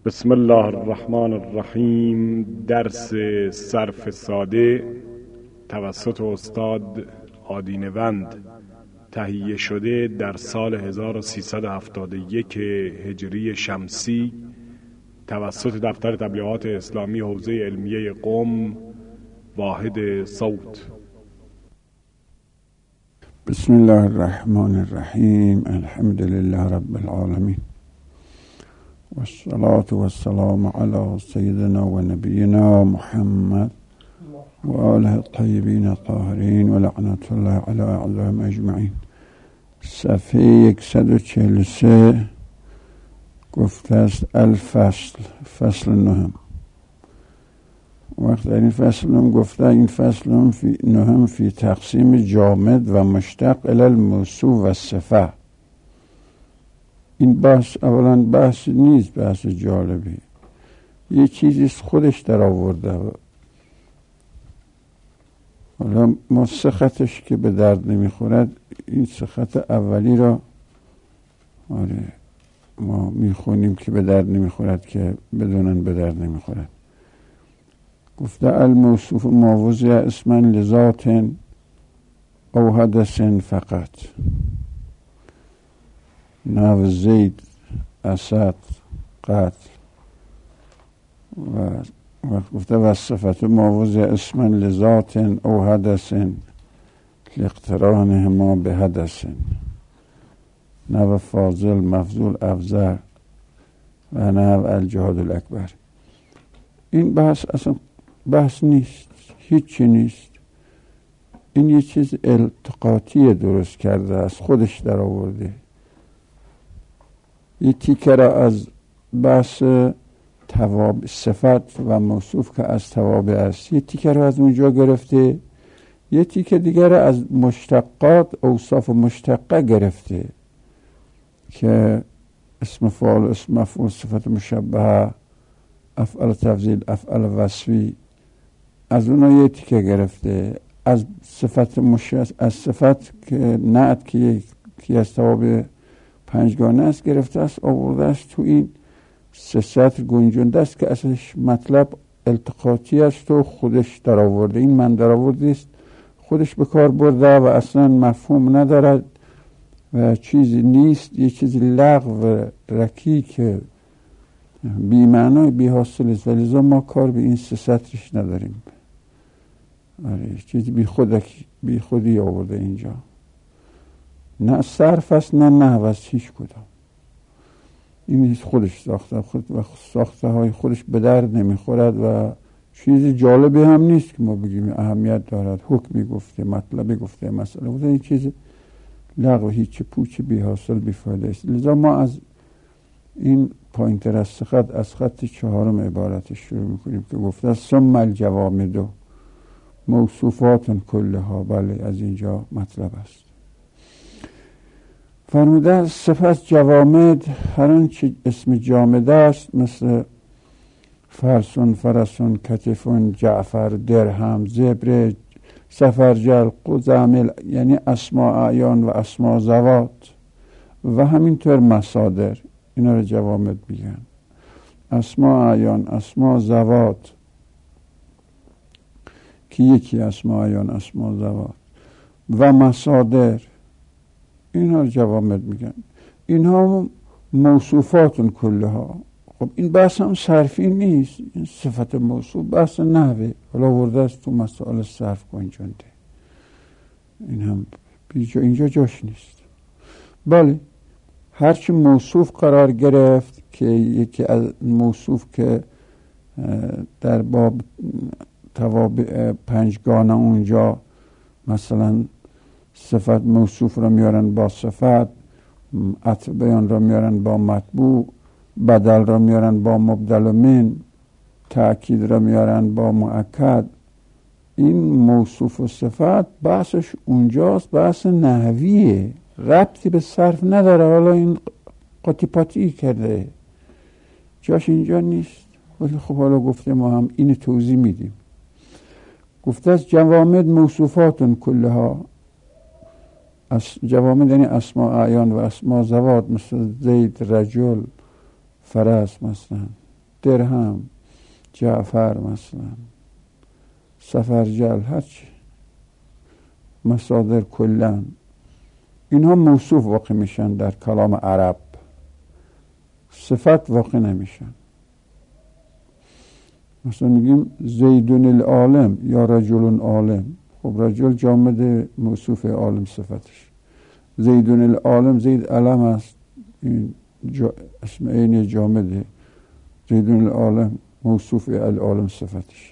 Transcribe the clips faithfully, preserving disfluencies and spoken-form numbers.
بسم الله الرحمن الرحیم. درس صرف ساده توسط استاد آدینوند تهیه شده در سال هزار و سیصد و هفتاد و یک هجری شمسی توسط دفتر تبلیغات اسلامی حوزه علمیه قم، واحد صوت. بسم الله الرحمن الرحیم. الحمد لله رب العالمین والصلاة والسلام على سيدنا ونبينا محمد وآله الطيبين الطاهرين ولعنة الله على أعدائهم أجمعين. صفحه صد و چهل و سه گفته است الفصل، فصل نهم. وقت در این فصل نهم گفته این فصل نهم فی, نهم فی تقسیم جامد و مشتق الی الموصوف و صفه. این بحث اولا بحث نیست، بحث جالبی، یه چیزی خودش در آورده. حالا ما سخطش که به درد نمیخورد، این سخط اولی را آره ما میخونیم که به درد نمیخورد که بدونن به درد نمیخورد. گفته الموصوف ما وضع اسما لذات او حدث فقط، نحو زید، اسد، قتل. و وقت گفته و صفت ما وضع اسما لذات او حدث لاقترانهما به حدث، نحو فاضل، مفضول، افضل و نحو الجهاد الاکبر. این بحث اصلا بحث نیست، هیچی نیست. این یه چیز التقاطی درست کرده است، خودش در آورده. یه تیکه را از بحث تواب صفت و موصوف که از توابع است، یه تیکه را از اونجا گرفته، یه تیکه دیگر را از مشتقات اوصاف مشتقه گرفته که اسم فاعل، اسم مفعول، صفت مشبهه، افعال تفضیل، افعال وصفی، از اونها یه تیکه گرفته. از صفت مشبه، از صفت که نعت که یکی از توابع پنجگانه است گرفته است، آورده است تو این سه سطر گنجونده است که اصلش مطلب التقاطی است و خودش در آورده. این من در آورده است، خودش به کار برده و اصلا مفهوم ندارد و چیزی نیست، یه چیزی لغو و رکیک بی معنای بی حاصل است. ولی ما کار به این سه سطرش نداریم. آره چیزی بی خود بی خودی آورده اینجا، نه صرف است نه نحو است، هیچ کدام. این خودش ساخته، خود و ساخته های خودش به درد نمیخورد و چیزی جالبی هم نیست که ما بگیم اهمیت دارد. حکمی گفته، مطلبی گفته، مسئله گفته، این چیز لغو، هیچ پوچ بی حاصل بی فایده است. لذا ما از این پایینتر از خط از خط چهارم عبارتش شروع میکنیم که گفته ثم الجوامد موصوفات کلها. بله از اینجا مطلب است. فرموده صفت جوامد هر آنچه اسم جامد است، مثل فرسون، فرسون، کتفون، جعفر، درهم، زبر، سفرجل، قزامل، یعنی اسماء اعیان و اسماء ذوات و همینطور مصادر، اینا رو جوامد میگن. اسماء اعیان، اسماء ذوات که یکی اسماء اعیان، اسماء ذوات و مصادر، اینها رو جوامد میگن. اینها موصوفات کلها. خب این بحث هم صرفی نیست، این صفت موصوف بحث نحوه، حالا ورده است تو مسائل صرف گنجونده. این هم بیجا اینجا جاش نیست. بله هرچی موصوف قرار گرفت که یکی از موصوف که در باب توابع پنجگانه اونجا مثلا صفت موصوف را میارن با صفت، عطف بیان را میارن با مطبوع، بدل را میارن با مبدل من، تأکید را میارن با مؤکد. این موصوف و صفت بحثش اونجاست، بحث نحویه، ربطی به صرف نداره. حالا این قاطی پاتی کرده، جاش اینجا نیست. ولی خب حالا گفته ما هم این توضیح میدیم. گفته از جوامد موصوفات کلها. اس جوامد یعنی اسماء اعیان و اسماء ذوات، مثل زید، رجل، فرس مثلا، درهم، جعفر مثلا، سفرجل، هرچی مصادر کلن، اینها موصوف واقع میشن در کلام عرب، صفت واقع نمیشن. مثلا میگیم زیدون العالم یا رجل عالم، خب رجل جامد موصوف عالم صفتش، زیدون العالم، زید علم است، این جا اسم عین جامده، زیدون العالم موصوف العالم صفتش.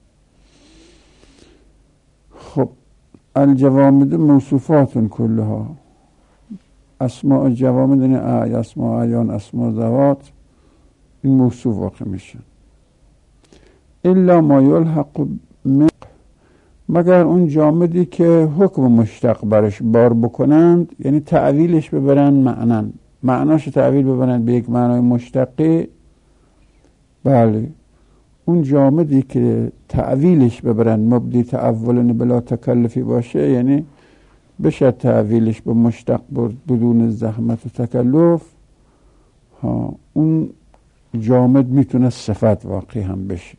خب الجوامد موصوفات کلها، اسماء جوامد یعنی اسماء عیان، اسماء ذوات، این موصوف واقع میشن. الا ما یلحق من، مگر اون جامدی که حکم مشتق برش بار بکنند، یعنی تعویلش ببرن معنن، معناش تعویل ببرن به یک معنای مشتقی. بله اون جامدی که تعویلش ببرن مبدی تعول بلا تکلفی باشه، یعنی بشه تعویلش به مشتق بدون زحمت و تکلف، ها اون جامد میتونه صفت واقعی هم بشه.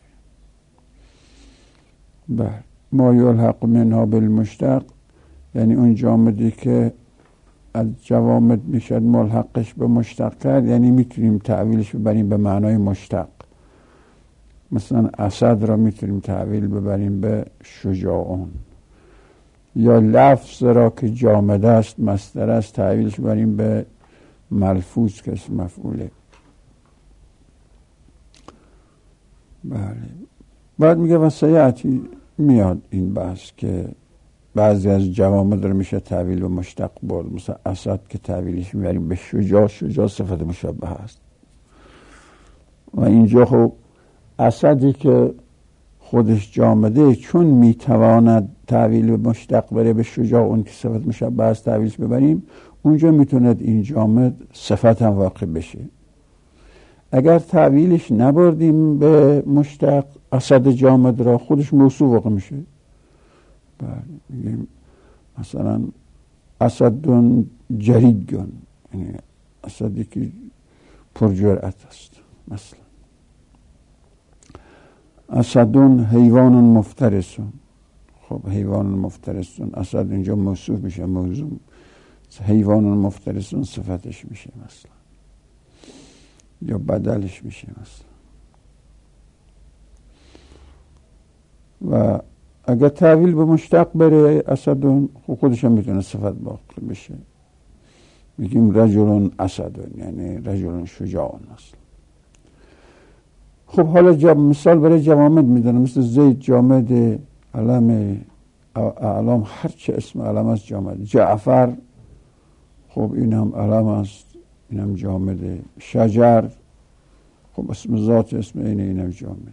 بله ما یلحق منها بالمشتق، یعنی اون جامدی که از جوامد میشد ملحقش به مشتق کرد، یعنی میتونیم تعویلش ببریم به معنای مشتق. مثلا اسد را میتونیم تعویل ببریم به شجاعون، یا لفظ را که جامد است مصدر است تعویلش ببریم به ملفوظ که اسم مفعوله. بله بعد میگه و سیعتی، میاد این بحث که بعضی از جوامد رو میشه تعویل به مشتق برد، مثلا اسد که تعویلش میبریم به شجاع، شجاع صفت مشابه است. و اینجا خب اسدی که خودش جامده چون میتواند تعویل به مشتق بره به شجاع، اون که صفت مشابه است تعویلش ببریم، اونجا میتوند این جامد صفت هم واقع بشه. اگر تعویلش نبردیم به مشتق، اسد جامد را خودش موصوف واقع میشه. میگیم مثلا اسدون جریدگون، یعنی اسدی که پرجرأت است. مثلا اسدون حیوان مفترسون، خب حیوان مفترسون، اسد اینجا موصوف میشه، موضوع حیوان مفترسون صفتش میشه مثلا، یا بدلش میشه مثلا. و اگر تعویل به مشتق بره اسدون، خودش هم میتونه صفت باقی بشه. میگیم رجلون اسدون، یعنی رجلون شجاعون مثلا. خب حالا جب مثال برای جوامد میدونم، مثل زید جامد، علم اعلام، هرچه اسم علم است جامد. جعفر خب این هم علم است، این هم جامده. شجر خب اسم ذات، اسم اینه، این هم جامده.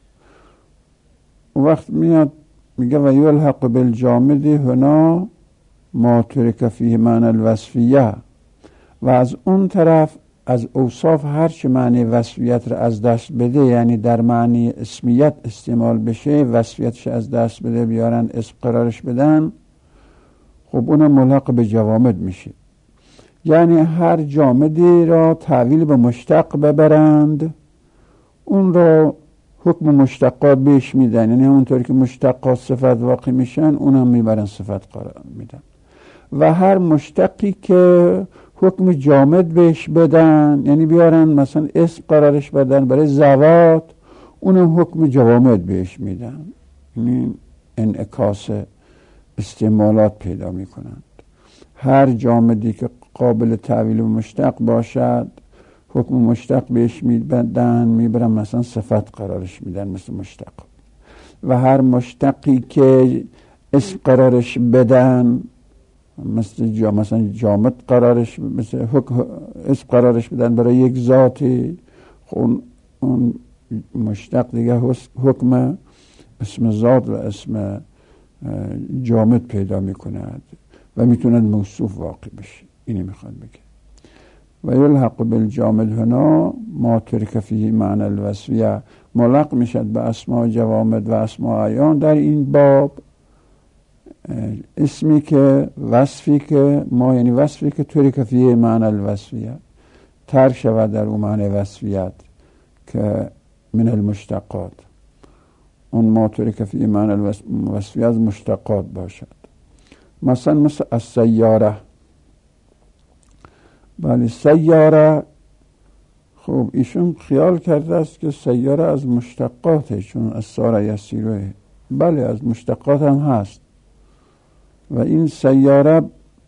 اون وقت میاد میگه و یلحق بالجامد هنا ما ترک فیه معنی الوصفیه، و از اون طرف از اوصاف هرچه معنی وصفیت رو از دست بده، یعنی در معنی اسمیت استعمال بشه، وصفیتش از دست بده بیارن اسم قرارش بدن، خب اونم ملحق به جوامد میشه. یعنی هر جامدی را تعویل به مشتق ببرند، اون را حکم مشتقات بهش میدن، یعنی همونطوری که مشتقات صفت واقع میشن اونم میبرن صفت قرار میدن. و هر مشتقی که حکم جامد بهش بدن، یعنی بیارن مثلا اسم قرارش بدن برای زوات، اونم حکم جوامد بهش میدن. یعنی انعکاس استعمالات پیدا میکنند. هر جامدی که قابل تعویل و مشتق باشد، حکم مشتق بهش میدن، میبرن مثلا صفت قرارش میدن مثل مشتق. و هر مشتقی که اسم قرارش بدن، مثل جا مثلا جامد قرارش، مثل حکم اسم قرارش بدن برای یک ذاتی، اون اون مشتق دیگه حکم اسم ذات و اسم جامد پیدا میکند و میتوند موصوف واقع بشه. اینی میخواد بگه و یلحق بالجامد هنا ما ترک فیه معنی الوصفیه، ملحق میشد به اسماء جوامد و اسماء عیان در این باب اسمی که وصفی که ما، یعنی وصفی که ترک فیه معنی الوصفیه، ترک شود در اون معنی وصفیت، که من المشتقات، اون ما طوری که فی معنی الوصفی از مشتقات باشد. مثلا مثل از سیاره، بله سیاره، خب ایشون خیال کرده است که سیاره از مشتقاته، چون از ساره یسیره، بله از مشتقات هم هست. و این سیاره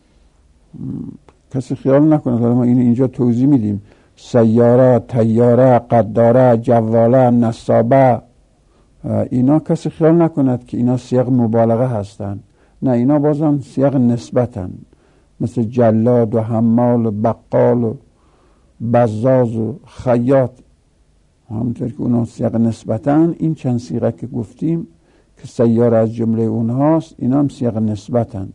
کسی خیال نکنه، حالا ما این اینجا توضیح میدیم، سیاره، طیاره، قداره، جواله، نصابه، اینا کسی خیال نکند که اینا صیغ مبالغه هستند. نه، اینا بازم صیغ نسبتن، مثل جلاد و حمال و بقال و بزاز و خیاط، همونطور که اونا صیغ نسبتن. این چند صیغه که گفتیم که سیاره از جمله اونهاست، اینا هم صیغ نسبتند.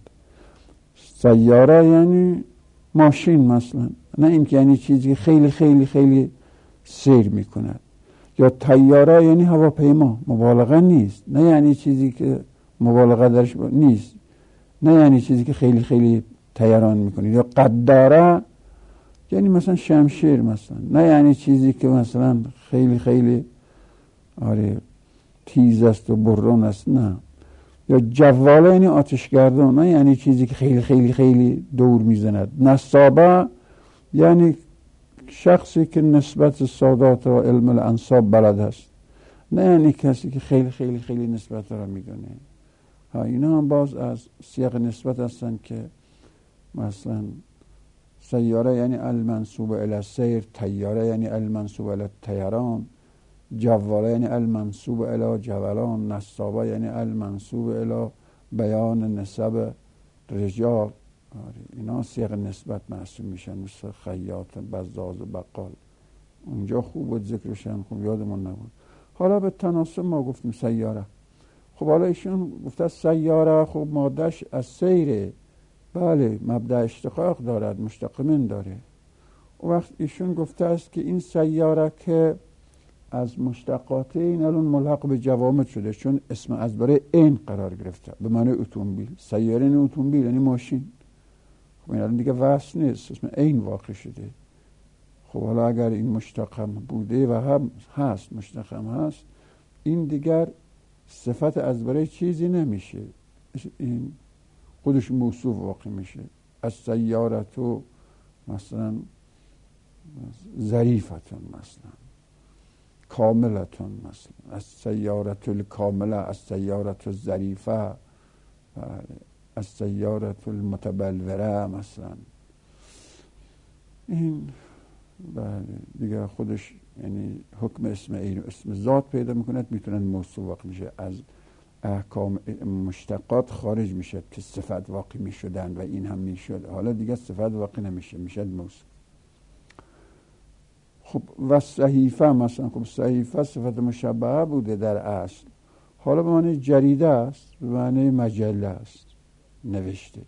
سیاره یعنی ماشین مثلا، نه این که یعنی چیزی خیلی خیلی خیلی سیر میکند. یا طیاره یعنی هواپیما، مبالغه نیست، نه یعنی چیزی که مبالغه درش نیست، نه یعنی چیزی که خیلی خیلی طیران میکنه. یا قداره یعنی مثلا شمشیر مثلا، نه یعنی چیزی که مثلا خیلی خیلی آره تیز است و برون است، نه. یا جواله یعنی آتشگردان، نه یعنی چیزی که خیلی خیلی خیلی دور میزند. نصابه یعنی شخصی که نسبت سادات و علم الانصاب بلد است، نه یعنی کسی که خیلی خیلی خیلی نسبت را میدونه. ها اینا هم باز از صیغ نسبت هستند که مثلا سیاره یعنی المنصوب الی السیر، طیاره یعنی المنصوب الی الطیران، جواله یعنی المنصوب الی جولان، نصابه یعنی المنصوب الی بیان نسب رجال. اینا صیغ نسبت محسوب میشن، مثل خیاط، بزاز و بقال. اونجا خوب بود ذکرشن، خوب یادمون نبود. حالا به تناسب ما گفتیم سیاره. خب حالا ایشون گفته سیاره، خب مادهش از سیره، بله مبدأ اشتقاق دارد، مشتق من داره. و وقت ایشون گفته است که این سیاره که از مشتقاته، این الان ملحق به جوامد شده، چون اسم از برای این قرار گرفته به معنی اتومبیل. سیاره این اتومبیل یعنی ماشین، خب این الان دیگه وصل نیست، اسم این واقع شده. خب حالا اگر این مشتق هم بوده و هم هست، مشتق هم هست، این دیگر صفت از برای چیزی نمیشه، این خودش موصوف واقع میشه. از سیارتو مثلا ظریفتون، مثلا کاملتون، مثلا از سیارت الکامله، از سیارت الظریفه، از سیارت المتبلوره مثلا. این بله دیگه خودش یعنی حکم اسم این اسم ذات پیدا میکند، میتونن موصوف واقع میشه، از احکام مشتقات خارج میشه که صفت واقع میشدن و این هم میشد. حالا دیگه صفت واقع نمیشه، میشه موصوف. خب و صحیفه مثلا، خب صحیفه صفت مشبهه بوده در اصل، حالا به معنی جریده است، به معنی مجله است، نوشته.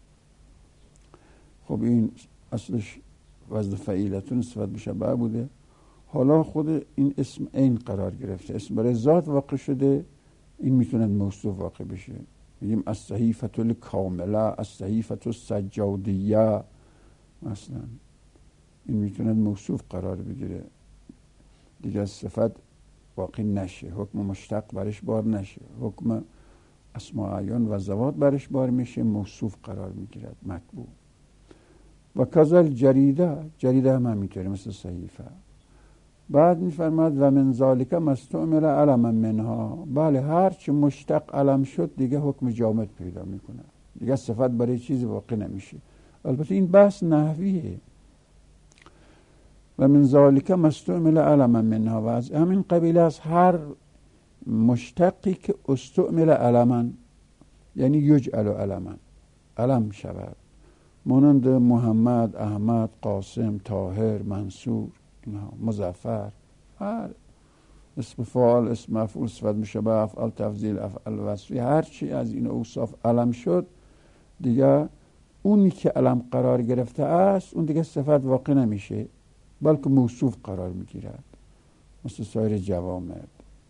خب این اصلش وزن فعیلتون صفت مشبهه بوده، حالا خود این اسم این قرار گرفته، اسم برای ذات واقع شده، این میتونه موصوف واقع بشه. میگیم از صحیفه الکامله، از صحیفه السجادیه مثلا، این میتونه موصوف قرار بگیره، دیگه صفت واقع نشه، حکم مشتق برش بار نشه، حکم اسماء اعیان و ذوات برش بار میشه، موصوف قرار میگیرد، مطبوع. و کذل جریده، جریده هم همینطوره مثل صحیفه. بعد میفرماد و من ذالک ما استعمل علما منها، بله هر چی مشتق علم شد دیگه حکم جامد پیدا میکنه، دیگه صفت برای چیزی واقع نمیشه. البته این بحث نحویه. و من ذالک ما استعمل علما منها، و از همین قبیل از هر مشتقی که استعمل علما، یعنی یجعل علما، علم شود، مانند محمد، احمد، قاسم، طاهر، منصور، مظفر، هر اسم فاعل، اسم مفعول، صفت مشبه، افعال تفضیل، افعال وصفی، هر چی از این اوصاف علم شد دیگه اونی که علم قرار گرفته است اون دیگه صفت واقع نمیشه، بلکه موصوف قرار میگیرد، مثل سایر جوامد.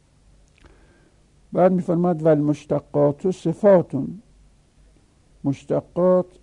بعد میفرماد و المشتقات صفاتون، مشتقات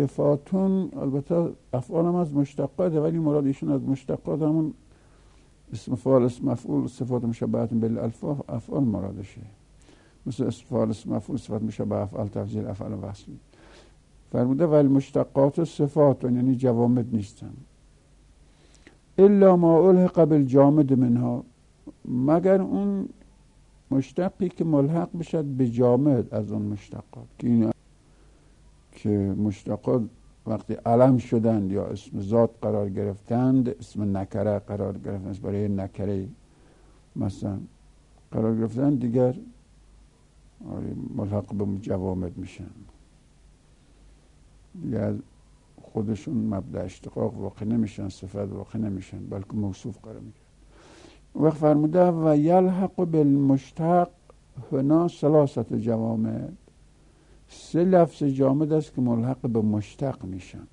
صفاتون، البته افعال هم از مشتقاته، ولی مراد ایشون از مشتقات همون اسم فاعل اسم مفعول صفات مشبهه بالالفاظ افعال مرادشه، مثل اسم فاعل اسم مفعول صفات مشبهه افعال تفضیل افعال وصلی. فرموده ولی مشتقات صفات یعنی جوامد نیستن، الا ما الحق بالجامد منها، مگر اون مشتقی که ملحق بشد به جامد از اون مشتقات، که این که مشتقات وقتی علم شدند یا اسم ذات قرار گرفتند، اسم نکره قرار گرفتند، برای نکره مثلا قرار گرفتند، دیگر ملحق به جوامد میشن، دیگر خودشون مبدأ اشتقاق واقع نمیشن، صفت واقع نمیشن، بلکه موصوف قرار میگیرن. وقت فرموده و یلحق بالمشتق هنا ثلاثه جوامد، سه لفظ جامد است که ملحق به مشتق میشن.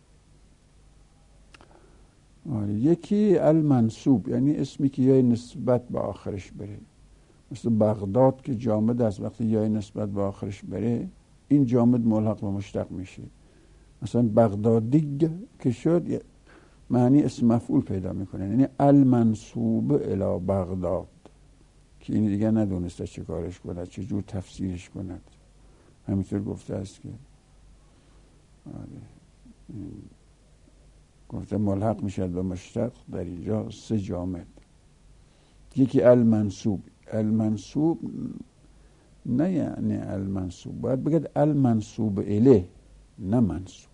یکی المنصوب، یعنی اسمی که یای نسبت به آخرش بره، مثل بغداد که جامد است، وقتی یای نسبت به آخرش بره این جامد ملحق به مشتق میشه. مثلا بغدادی که شد معنی اسم مفعول پیدا میکنه، یعنی المنصوب الی بغداد، که این دیگه ندونسته چه کارش کنه، چه جور تفسیرش کند. همینطور گفته است که گفته ملحق میشد به مشتق در اینجا سه جامد. یکی المنصوب، المنصوب نه یعنی المنصوب، باید بگید المنصوب الیه، نه منصوب.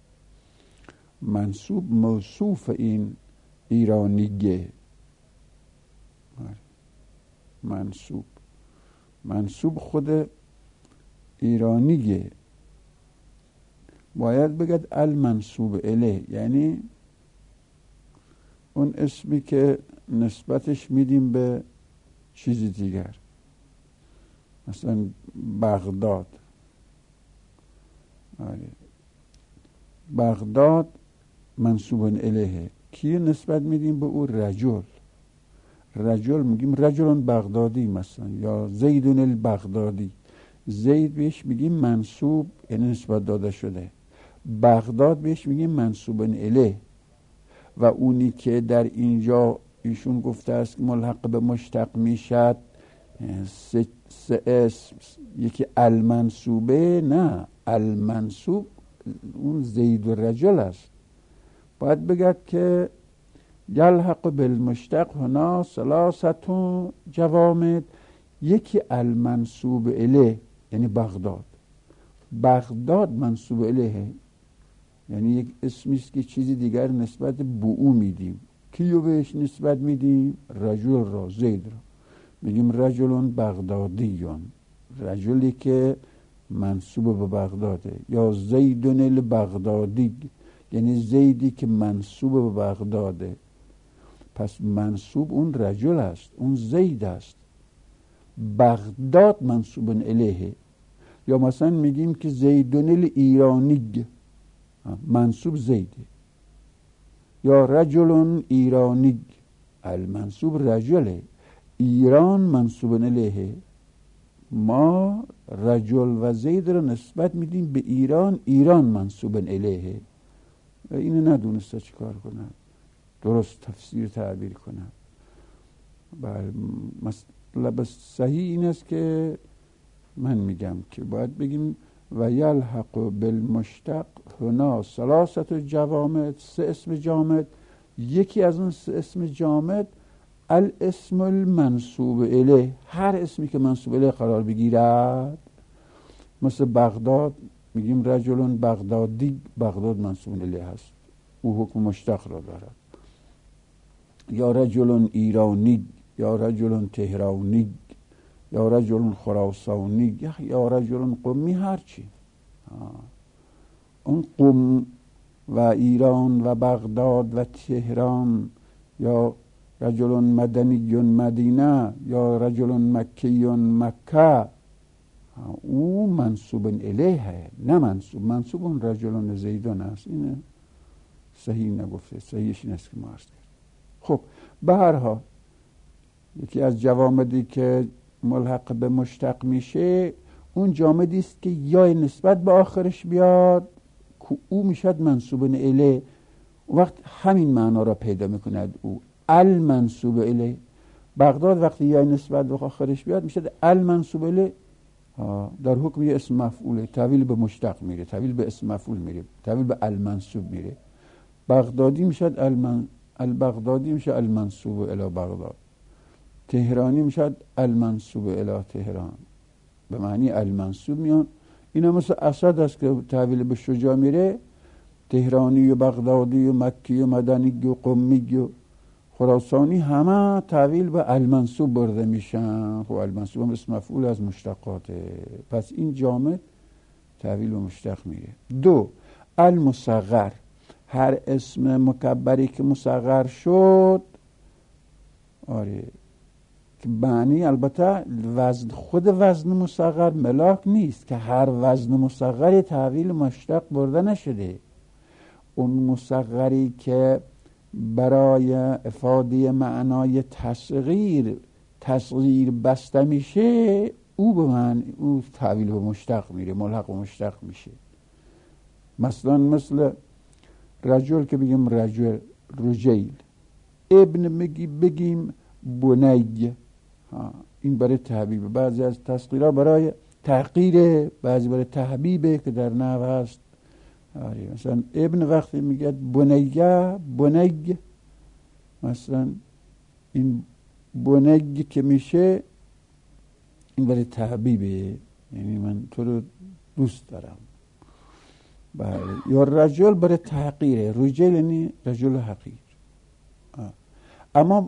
منصوب موصوف این ایرانیگه، منصوب منصوب خود ایرانیگه، باید بگید المنصوب الیه، یعنی اون اسمی که نسبتش میدیم به چیزی دیگر، مثلا بغداد. آره. بغداد منصوب الیه، کی نسبت میدیم به او؟ رجل. رجل میگیم رجل بغدادی مثلا، یا زیدون البغدادی، زید بهش میگیم منصوب یعنی نسبت داده شده، بغداد بهش میگیم منصوب الیه. و اونی که در اینجا ایشون گفته است که ملحق به مشتق میشد سه, سه اسم، یکی المنصوبه، نه المنصوب اون زید و رجل است. باید بگد که یلحق بالمشتق هنا ثلاثه جوامد، یکی المنصوب الیه یعنی بغداد. بغداد منصوب الیه یعنی یک اسمی است که چیزی دیگر نسبت به او میدیم. کیو بهش نسبت میدیم؟ رجل را، زید را میگیم رجلون بغدادیون، رجلی که منصوب به بغداده، یا زیدون البغدادی یعنی زیدی که منصوب به بغداده. پس منصوب اون رجل است، اون زید است. بغداد منصوب الیه. یا مثلا میگیم که زیدون الایرانی، منصوب زیده. یا رجل ایرانی، المنصوب رجله، ایران منصوب الیه. ما رجل و زید رو نسبت میدیم به ایران، ایران منصوب الیه. اینو ندونسته چی کار کنه، درست تفسیر تعبیر کنه. بله، مطلب صحیح این است که من میگم که باید بگیم و یلحق بالمشتق هنا ثلاثه جوامد، سه اسم جامد، یکی از اون سه اسم جامد الاسم المنصوب الیه، هر اسمی که منصوب الیه قرار بگیرد. مثل بغداد میگیم رجلون بغدادی، بغداد منصوب الیه هست، او حکم مشتق را دارد. یا رجلون ایرانی، یا رجلون تهرانی، یا رجلون خراسانی، یا رجلون قمی، هرچی. اون قم و ایران و بغداد و تهران، یا رجلون مدنی مدینه، یا رجلون مکی مکه، او منصوب الیه، نه منصوب منصوب اون رجلون زیدان است. اینه صحیح نگفته، صحیحش این است که ما عرض کرد. خب به هر حال یکی از جوامدی که ملحق به مشتق میشه اون جامدی است که یا نسبت به آخرش بیاد که او میشد منصوب الیه. وقت همین معنا را پیدا میکند، او المنصوب الیه. بغداد وقتی یا نسبت به آخرش بیاد میشه المنصوب الیه، در حکم یه اسم مفعوله، تحویل به مشتق میره، تحویل به اسم مفعول میره، تحویل به المنصوب میره. بغدادی میشد المن... البغدادی میشه المنصوب الی بغداد. تهرانی میشد المنصوب الی تهران، به معنی المنصوب میان. اینا مثل اسد است که تحویل به شجاع میره. تهرانی و بغدادی و مکی و مدنی و قمی و خراسانی همه تحویل به المنصوب برده میشن. خب المنصوب هم اسم مفعول از مشتقاته، پس این جامد تحویل به مشتق میره. دو، المصغر، هر اسم مکبری که مصغر شد، آره، که معنی البته وزن، خود وزن مصغر ملاک نیست که هر وزن مصغری تحویل مشتق برده نشده. اون مصغری که برای افاده معنای تصغیر تصغیر بسته میشه، او به معنی او تحویل به مشتق میره، ملحق به مشتق میشه. مثلا مثل رجل که بگیم رجل، رجیل. ابن میگی بگیم بنی، این برای تحبیب. بعضی از تصغیرها برای تحقیره، بعضی برای تحبیبه که در نحو هست. آره، مثلا ابن وقتی میگه بنیه، بنی، مثلا این بنی که میشه این برای تحبیبه، یعنی من تو رو دوست دارم. بله. یا رجل برای تحقیره، رجل یعنی رجل حقیر. آه. اما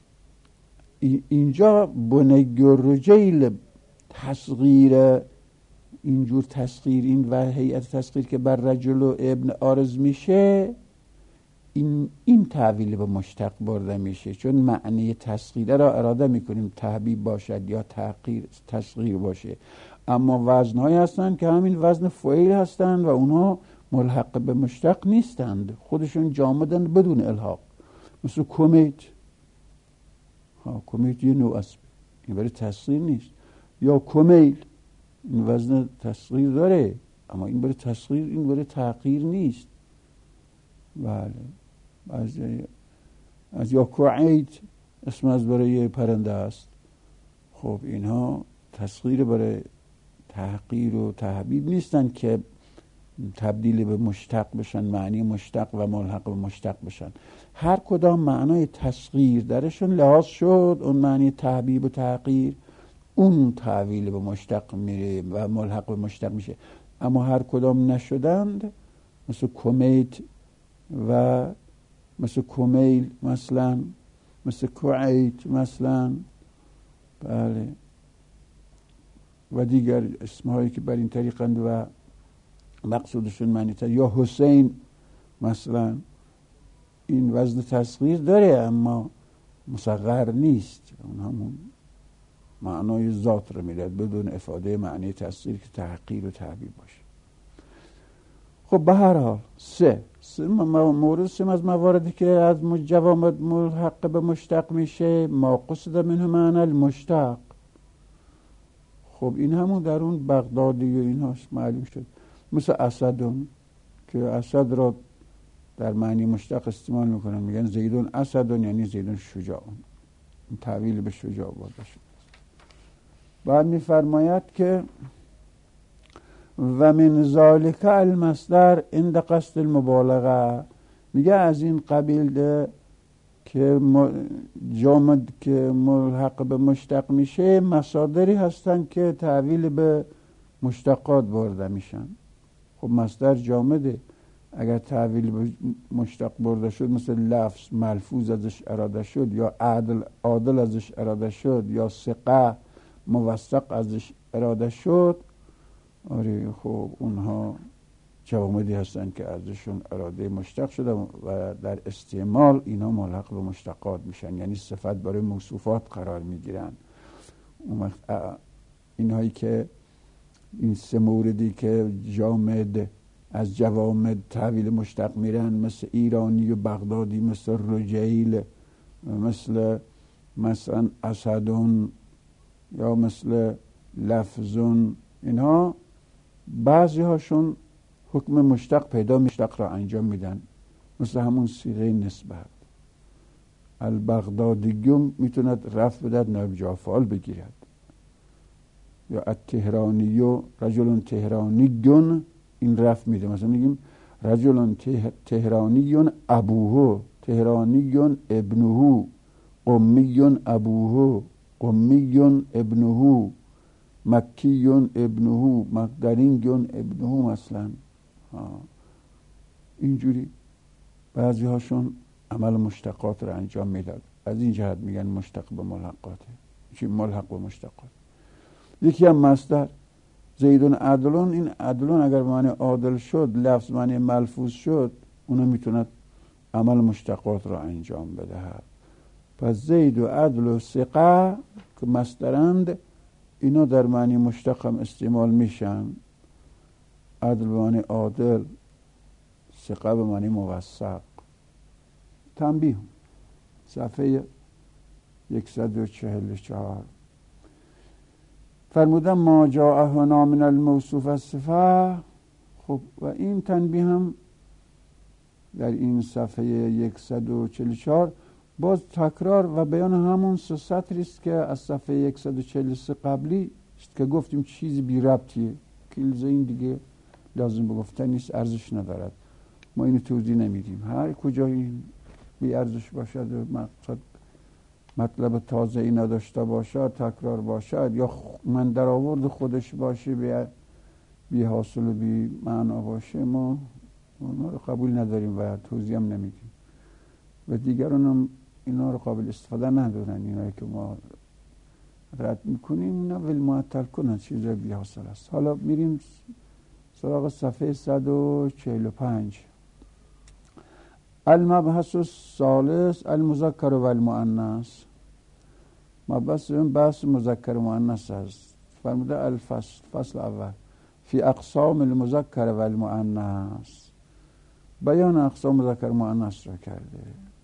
اینجا بنی و رجل تصغیر، اینجور تصغیر، این و هیئت تصغیر که بر رجل و ابن عارض میشه، این این تحویل به مشتق برده میشه، چون معنی تصغیر را اراده میکنیم تحبیب باشد یا تحقیر تصغیر باشه. اما وزنهایی هستند که همین وزن فعیل هستند و اونها ملحق به مشتق نیستند، خودشون جامدند بدون الحاق. مثل کمیت، ها کمیت یه نوع اسب، این برای تصغیر نیست. یا کمیل، این وزن تصغیر داره اما این برای تصغیر، این برای تحقیر نیست. بله. از از یا کوعیت، اسم از برای پرنده است. خب اینها تصغیر برای تحقیر و تحبیب نیستن که تبدیل به مشتق بشن، معنی مشتق و ملحق به مشتق بشن. هر کدام معنای تصغیر درشون لحاظ شد، اون معنی تحبیب و تحقیر، اون تحویل به مشتق میره و ملحق به مشتق میشه. اما هر کدام نشدند، مثل کمیت و مثل کمیل مثلا، مثل کوعیت مثلا، بله، و دیگر اسمهایی که بر این طریقند و مقصودشون معنی تر. یا حسین مثلا، این وزن تصغیر داره اما مصغر نیست، اون همون معنای ذات رو میداد بدون افاده معنی تصغیر که تحقیر و تحبیب باشه. خب به هر حال سه سه مورد سه از مواردی که از جوامد ملحق به مشتق میشه، ما قصد منه معنی المشتق. خب این همون در اون بغدادی و اینهاش معلوم شد. مثل اسدون که اسد را در معنی مشتق استعمال میکنن، میگن زیدون اسدون یعنی زیدون شجاعون، تعویل به شجاع برده شد. بعد میفرماید که و من ذالک المصدر عند قصد المبالغه، میگه از این قبیل ده که جامد که ملحق به مشتق میشه مصادری هستن که تعویل به مشتقات برده میشن. خب مصدر جامده، اگر تعویل به مشتق برده شد، مثل لفظ ملفوظ ازش اراده شد، یا عادل عادل ازش اراده شد، یا ثقه موثق ازش اراده شد، آره خب اونها جوامدی هستن که ازشون اراده مشتق شده و در استعمال اینا ملحق به مشتقات میشن، یعنی صفت برای موصوفات قرار میگیرن. اینهایی که این سه موردی که جامد از جوامد تحویل مشتق میرن، مثل ایرانی و بغدادی، مثل رجیل، مثل مثلا اسدون، یا مثل لفظون، اینها بعضی هاشون حکم مشتق پیدا مشتق را انجام میدن، مثل همون صیغه نسبت. البغدادیون میتوند رفع بدهد نایب جا فعال بگیرد، یا التهرانیو رجل تهرانیون این رفع میده. مثلا میگیم رجل تهرانیون ابوه، تهرانیون ابنه، قمیون ابوه، قمیون ابنه، مکیون ابنه، مقدرینیون ابنه. مثلا اینجوری بعضی هاشون عمل مشتقات رو انجام میداد. از این جهت میگن مشتق به ملحقاته، چی ملحق به مشتقات. یکی هم مصدر زیدون عدلون، این عدلون اگر معنی عادل شد، لفظ معنی ملفوظ شد، اونو میتوند عمل مشتقات رو انجام بده. پس زید و عدل و ثقه که مصدرند، اینا در معنی مشتق هم استعمال میشن. عدل به معنی عادل، ثقه به معنی موثق. تنبیه صفحه صد و چهل و چهار فرمودن ما جاء هنا من الموصوف الصفه. خب و این تنبیه هم در این صفحه صد و چهل و چهار باز تکرار و بیان همون سه سطری است که از صفحه صد و چهل و سه قبلی است که گفتیم چیزی بی ربطیه که این دیگه لازم به گفتن نیست، ارزش ندارد، ما اینو توضیح نمیدیم. هر کجا این بی ارزش باشد و مقصد مطلب تازه ای نداشته باشد، تکرار باشد، یا من در آورد خودش باشه بی, بی حاصل و بی معنا باشه، ما اونا رو قبول نداریم و توضیح هم نمیدیم و دیگران هم اینا رو قابل استفاده ندارن. اینایی که ما رد میکنیم اینا ول معطل کنن، چیز بی حاصل است. حالا میریم سراغ صفحه صد و چهل و پنج. المبحث الثالث المذکر و المؤنث. مبحث این بحث مذکر و مؤنث است. فرموده الفصل، فصل اول فی اقسام المذکر و المؤنث، بیان اقسام مذکر و مؤنث را کرده.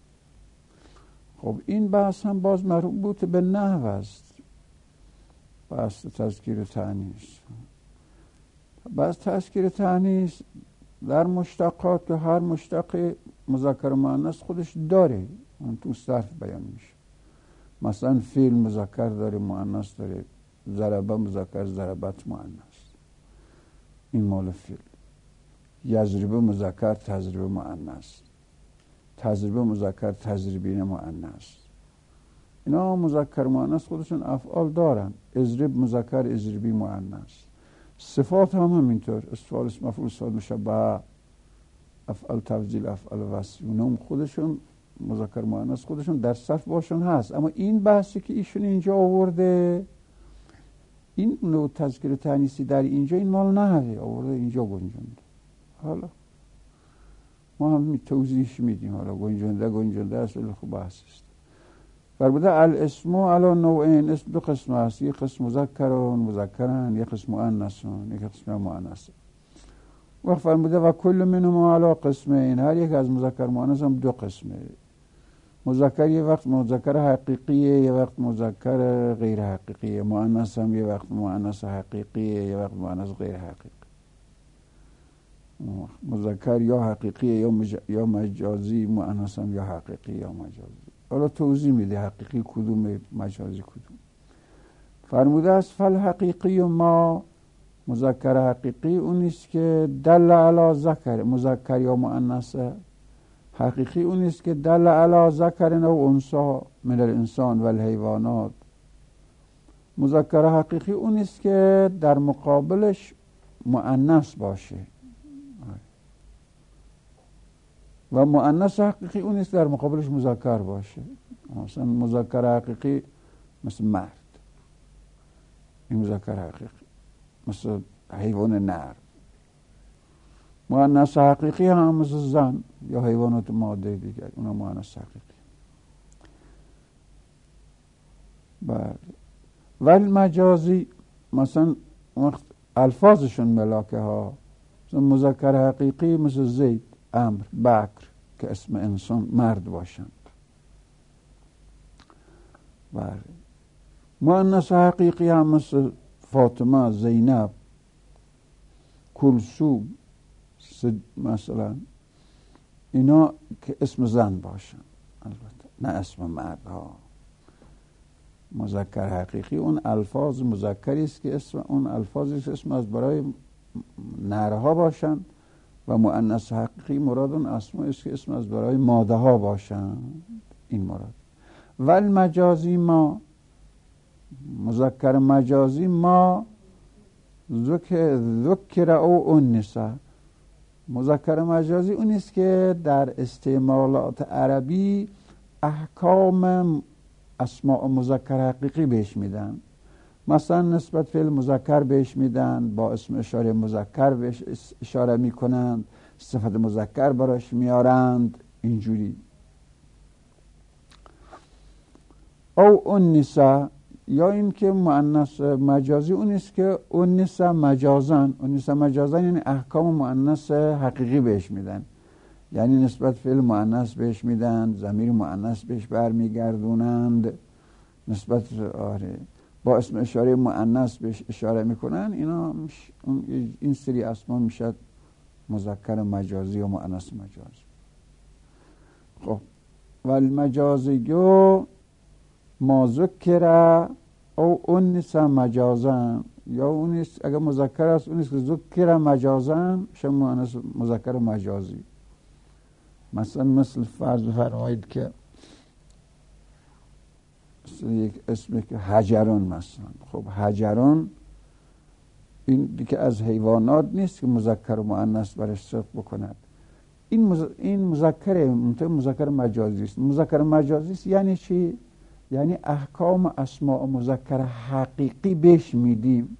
خب این بحث هم باز مربوط به نحو است، بحث تذکیر و تأنیث. بحث تذکیر و تأنیث در مشتقات که هر مشتق مذکر و مؤنث خودش داره، اون تو صرف بیان میشه. مثلا فعل مذکر داره، مؤنث داره. ضربه مذکر، ضربت مؤنث، این مال فعل. یضربه مذکر، تضربه مؤنث. تضربه مذکر، تضربین مؤنث. اینا مذکر مؤنث خودشون افعال دارن. اضرب مذکر، اضربی مؤنث. صفات هم همینطور، استفعال، اسم مفعول، صفات مشبهه، افعال تفضیل، افعال وصف، اونم خودشون مذکر مؤنث خودشون در صف باشون هست. اما این بحثی که ایشون اینجا آورده، این نوع تذکر تأنیثی در اینجا، این مال نهده، آورده اینجا گنجونده. حالا ما هم توضیحش میدیم، حالا گنجونده گنجونده است، ولی خوب بحث است. فرموده الاسم علی نوعین، اسم دو قسم است، یک قسم مذکرون مذکرن، یک قسم مؤنثون، یک قسم مؤنث. و فرموده و کل منهما علی قسمین، هر یک از مذکر مؤنث هم دو قسمه. مذکر یه وقت مذکر حقیقیه، یه وقت مذکر غیر حقیقیه. مؤنث هم یه وقت مؤنث حقیقیه، یه وقت مؤنث غیر حقیقی. مذکر یا حقیقیه یا مج... یا مجازی، مؤنث هم یا حقیقی یا مجازی. حالا توضیح میده حقیقی کدوم، مجازی کدوم. فرموده است فل حقیقی ما، مذکر حقیقی اونیست که دل علی ذکر، مذکر یا مؤنث حقیقی اونیست که دل علی ذکر و انثی من الانسان و الحیوانات. مذکر حقیقی اونیست که در مقابلش مؤنث باشه و مؤنث حقیقی اونیست در مقابلش مذکر باشه. مثلا مذکر حقیقی مثل مرد، این مذکر حقیقی مثل حیوان نر. مؤنث حقیقی هم مثل زن یا حیوانات ماده دیگر، اونا مؤنث حقیقی. بله. ولی مجازی مثلا وقت الفاظشون ملاکه ها، مثلا مذکر حقیقی مثل زید، امر، بکر که اسم انسان مرد باشند. بله. مؤنث حقیقی هم مثل فاطمه، زینب، کلثوم مثلا، اینا که اسم زن باشن. البته نه اسم مردها. مذکر حقیقی اون الفاظ مذکری است که اسم اون الفاظی است اسم از برای نرها باشند و مؤنث حقیقی مراد اون اسماء است که اسم از برای ماده ها باشند. این مراد. ول مجازی ما، مذکر مجازی ما ذکر ذکر او انثى. مذکر مجازی اون است که در استعمالات عربی احکام اسماء مذکر حقیقی بهش میدن. مثلا نسبت فعل مذکر بهش میدن، با اسم اشاره مذکر بهش اشاره میکنند، صفت مذکر براش میارند، اینجوری. او انثى، یا این که مؤنث مجازی اون است که انثى مجازن. انثى مجازن یعنی احکام مؤنث حقیقی بهش میدن، یعنی نسبت فعل مؤنث بهش میدن، ضمیر مؤنث بهش برمیگردونند، نسبت آره با اسم اشاره مؤنث بهش اشاره میکنن. اینا این سری اسما میشد مذکر مجازی و مؤنث مجازی. خب والمجازیو ما ذکر او انثى مجازا، یا اون است اگر مذکر است اون است که ذکر مجازا میشه مؤنث مذکر مجازی. مثلا مثل فرض فرمایید که یک اسمی که حجرون مثلا. خب حجرون این دیگه از حیوانات نیست که مذکر و مؤنث برش صدق بکند. این مز... این مذکر مذکر مجازی است. مذکر مجازی است یعنی چی؟ یعنی احکام اسماء مذکر حقیقی بهش میدیم.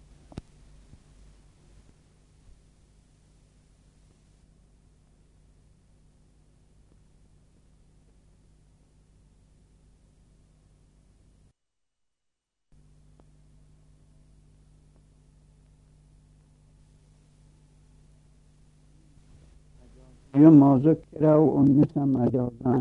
یا ما ذکر و انثى مجازا،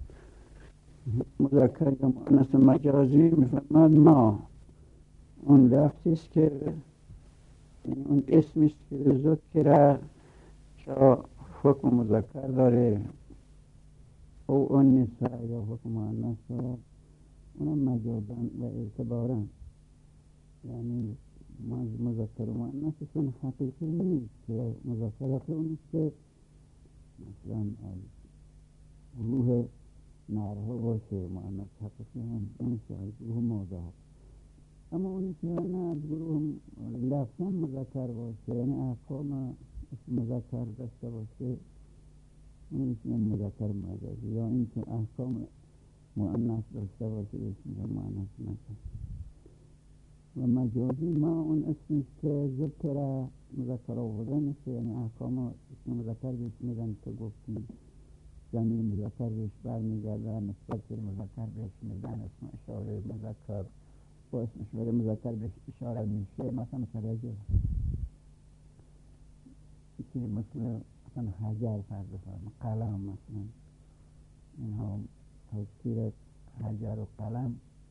مذکر یا مؤنث مجازی میفرماد ما اون لفظی است که اون اسمی است که ذکر چا حکم مذکر داره، او انثى یا حکم مؤنث داره، اونم مجازا و اعتبارا، یعنی مذکر و مؤنثشون حقیقی نیست. که مذکر حقیقی اون است که مثلا از گروه نرها باشه، مؤنث حقیقی هم اون که از گروه ماده ها. اما اونی که نه از گروه لفظا مذکر باشه، یعنی احکام مذکر داشته باشه، اونی که مذکر مجازی. یا این که احکام مؤنث داشته باشه بهش میگن مؤنث مجازی. و مجازی ما اون اسمی که ذکر مذکر آورده میشه، یعنی احکام اسم مذکر بهش میدن که گفتیم ضمیر مذکر بهش برمیگردن، نسبت به مذکر بهش میدن، اسم اشاره مذکر با اسم اشاره مذکر بهش اشاره میشه. مثلا مثل رجل که مثل مثلا حجر فرض فرض قلم، مثلا اینها تذکیر حجر و قلم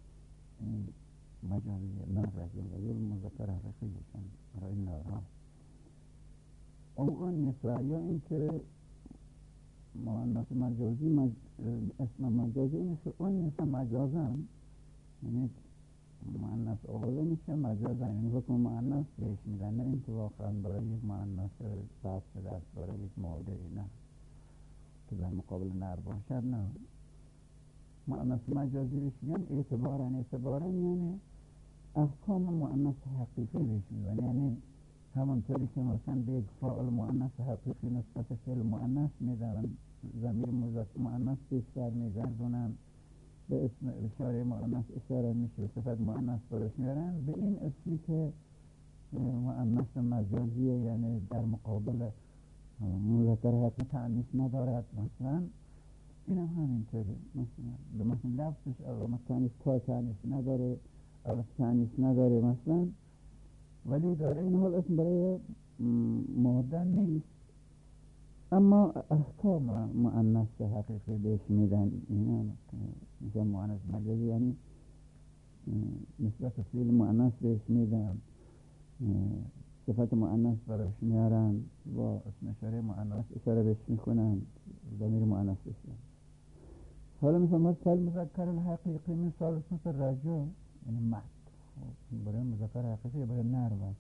مجازیه. نه رجل رجل مذکر حقیقی بشن برای نرها. او انثى، یا این که مؤنث مجازی مج... اسم مجازی مثل انثى مجازا، یعنی مؤنث آورده میشه مجازا، یعنی حکم مؤنث بهش میدن، نه این که واقعا برای یک مؤنث بحث شده است برای یک ماده، نه که در مقابل نر باشد. نه مؤنث مجازی بهش میگن اعتبارا. اعتبارا یعنی احکام مؤنث حقیقی بهش میدن، یعنی همونطوری که مثلا به یک فاعل مؤنث حقیقی نسبت فعل مؤنث میدن، ضمیر مذکر مؤنث بیشتر میگردونن، به اسم اشاره مؤنث اشاره میشه، صفت مؤنث برش میارن، به این اسمی که مؤنث مجازیه، یعنی در مقابل مذکر حقیقی تأنیث ندارد. مثلا این هم همینطوره، مثلا مثلا لفظش اول تأنیث تا تأنیث نداره، اول تأنیث نداره مثلا، ولی در این حال اسم برای ماده نیست، اما احکام مؤنث حقیقی بهش میدن. اینا میشه مؤنث مجازی، یعنی نسبت فعل مؤنث بهش میدن، صفت مؤنث براش میارن، با اسم اشاره مؤنث اشاره بهش میکنن، ضمیر مؤنث بشه. حالا میفرماید که المذکر الحقیقی مثال مثل رجل یعنی مرد، برای مذکر حقیقی یا برای نر وضع،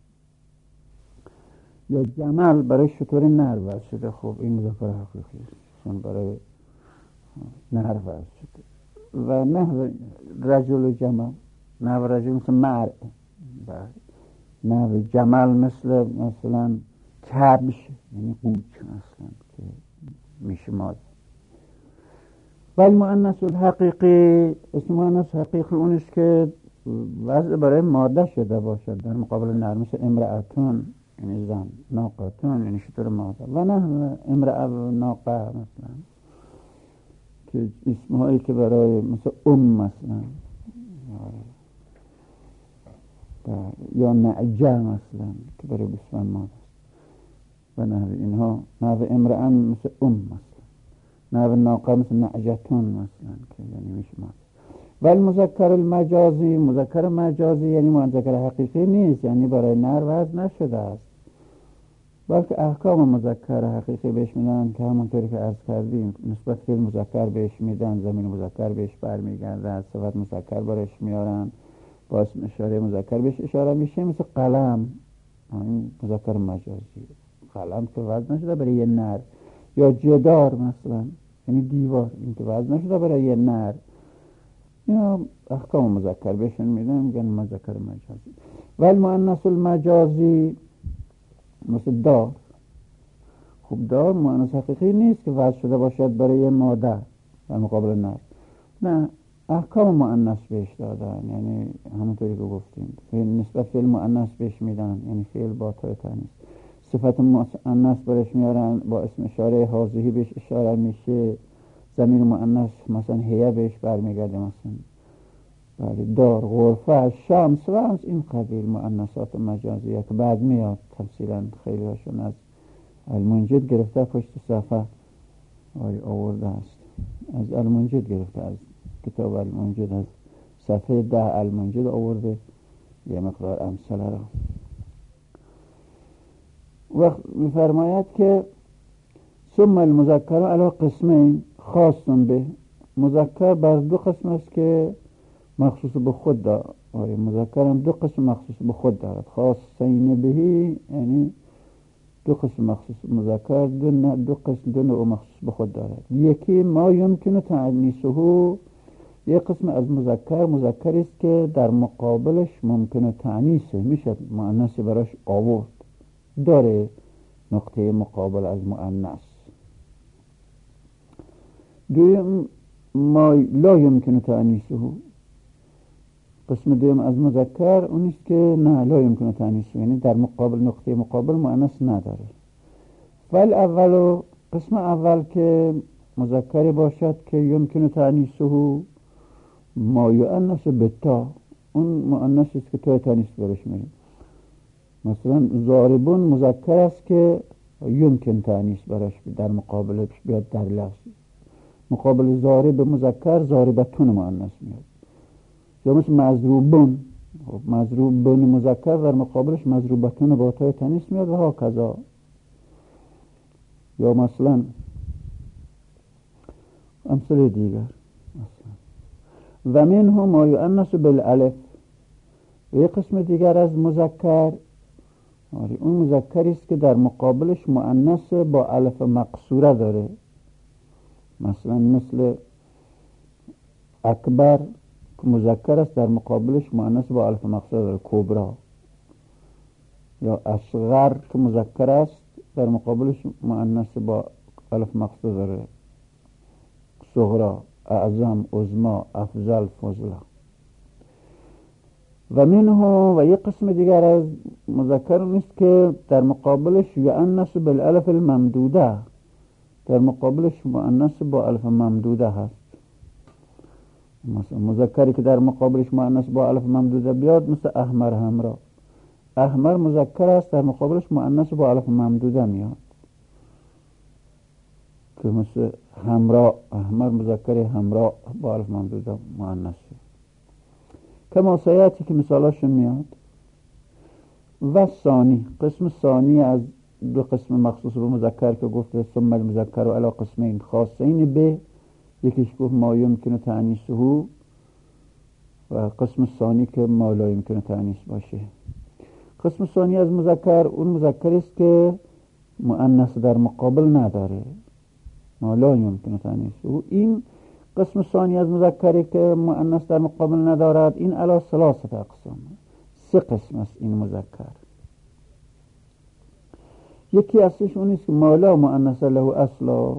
یا جمل برای شطور نر وضع شده. خب این مذکر حقیقی است چون برای نر وضع شده. و نه رجل و جمل، نه رجل مثل مرد، نه جمل مثل مثلا کبش یعنی قوچ مثلا که میشه ماد. ولی مؤنث الحقیقی، اسم مؤنث حقیقی اون است که وضع برای ماده شده باشد در مقابل نر، مثل امرأتون یعنی زن، ناقتون یعنی شطور ماده، و نه امرأه و ناقه مثلا که اسمهایی که برای مثل ام مثلا یا نعجه مثلا که برای گوسفند ماده است و نه اینها، نه امرأه مثل ام مثلا، نه ناقه مثل نعجتون مثلا که یعنی میشه ماده. ولی مذکر المجازی، مذکر مجازی یعنی مذکر حقیقی نیست، یعنی برای نر وضع نشده است، بلکه احکام مذکر حقیقی بهش میدن که همونطوری که عرض کردیم نسبت فعل مذکر بهش میدن، ضمیر مذکر بهش برمیگرده، صفت مذکر برش میارن، با اسم اشاره مذکر بهش اشاره میشه، مثل قلم، این مذکر مجازی، قلم که وضع نشده برای یه نر، یا جدار مثلا یعنی دیوار، این که وضع نشده برای یه نر، اینا احکام مذکر بهشون میدن میگن مذکر مجازی. ولی مؤنث المجازی مثل دار، خب دار مؤنث حقیقی نیست که وضع شده باشد برای یه ماده در مقابل نر، نه احکام مؤنث بهش دادن، یعنی همونطوری که گفتیم نسبت فعل مؤنث بهش میدن، یعنی فعل با تای تانیث، صفت مؤنث برش میارن، با اسم اشاره حاضری بهش اشاره میشه، ضمیر مؤنث مثلا هیه بهش برمیگرده، مثلا بله دار، غرفه، شمس و از این قبیل مؤنثات مجازیه که بعد میاد تفصیلا خیلی هاشون از المنجد گرفته پشت صفحه آی آورده است، از المنجد گرفته، از کتاب المنجد از صفحه ده المنجد آورده یه مقدار امثله را. وقت میفرماید که ثم المذکر علی قسمین خاص به، مذکر بر دو قسم است که مخصوص به خود دارد، مذکر هم دو قسم مخصوص به خود دارد، خاصین بهی یعنی دو قسم مخصوص مذکر، دو, دو قسم دو نوع مخصوص به خود دارد. یکی ما یمکن تعنیسه، یک قسم از مذکر مذکر است که در مقابلش ممکنه تعنیسه، میشه مؤنث براش آورد، داره نقطه مقابل از مؤنث. دویم ما لا یمکن تعنیسه، قسم دویم از مذکر اون است که نه لا یمکن تعنیسه، یعنی در مقابل نقطه مقابل مؤنث نداره. فال اول، قسم اول که مذکری باشد که یمکن تعنیسه ما یؤنث بالتا، اون مؤنث است که تا تعنیس برش میره، مثلا ضاربون مذکر است که یمکن تعنیس برش در مقابلش بیاد در لفظ، مقابل ضارب مذکر ضاربتون مؤنث میاد، یا مثل مضروبون، مضروبون مذکر در مقابلش مضروبتون با تا تعنیس میاد و ها کذا. یا مثلا امثله دیگر مثلا و منه ما یؤنث بالالف، و یک قسم دیگر از مذکر اون مذکری است که در مقابلش مؤنث با الف مقصوره داره، مثلا مثل اکبر که مذکر است در مقابلش مؤنث با الف مقصوره داره، کبرا، یا اصغر که مذکر است در مقابلش مؤنث با الف مقصوره داره، صغرا، اعظم، عظما، افضل، فضلا. و منه، و یک قسم دیگر از مذکر نیست که در مقابلش یؤنث بالالف الممدوده، در مقابلش مؤنث با الف ممدوده هست، مثلا مذکری که در مقابلش مؤنث با الف ممدوده بیاد مثل احمر، حمرا، احمر مذکر است در مقابلش مؤنث با الف ممدوده میاد، که مثل حمرا، احمر مذکر، حمرا با الف ممدوده مؤنث، کما سیاتی که مثالاشون میاد. و ثانی، قسم ثانی از دو قسم مخصوص به مذکر که گفته ثم المذکر علی قسمین خاصین به، یکیش گفت ما یمکن تأنیثه و قسم ثانی که ما لا یمکن تأنیث باشه. قسم ثانی از مذکر اون مذکری است که مؤنث در مقابل نداره، ما لا یمکن تأنیثه. این قسم ثانی از مذکری که مؤنث در مقابل ندارد این علی ثلاثه اقسام، سه قسم است این مذکر. یکی ازش اون است که ما لا مؤنث له اصلا،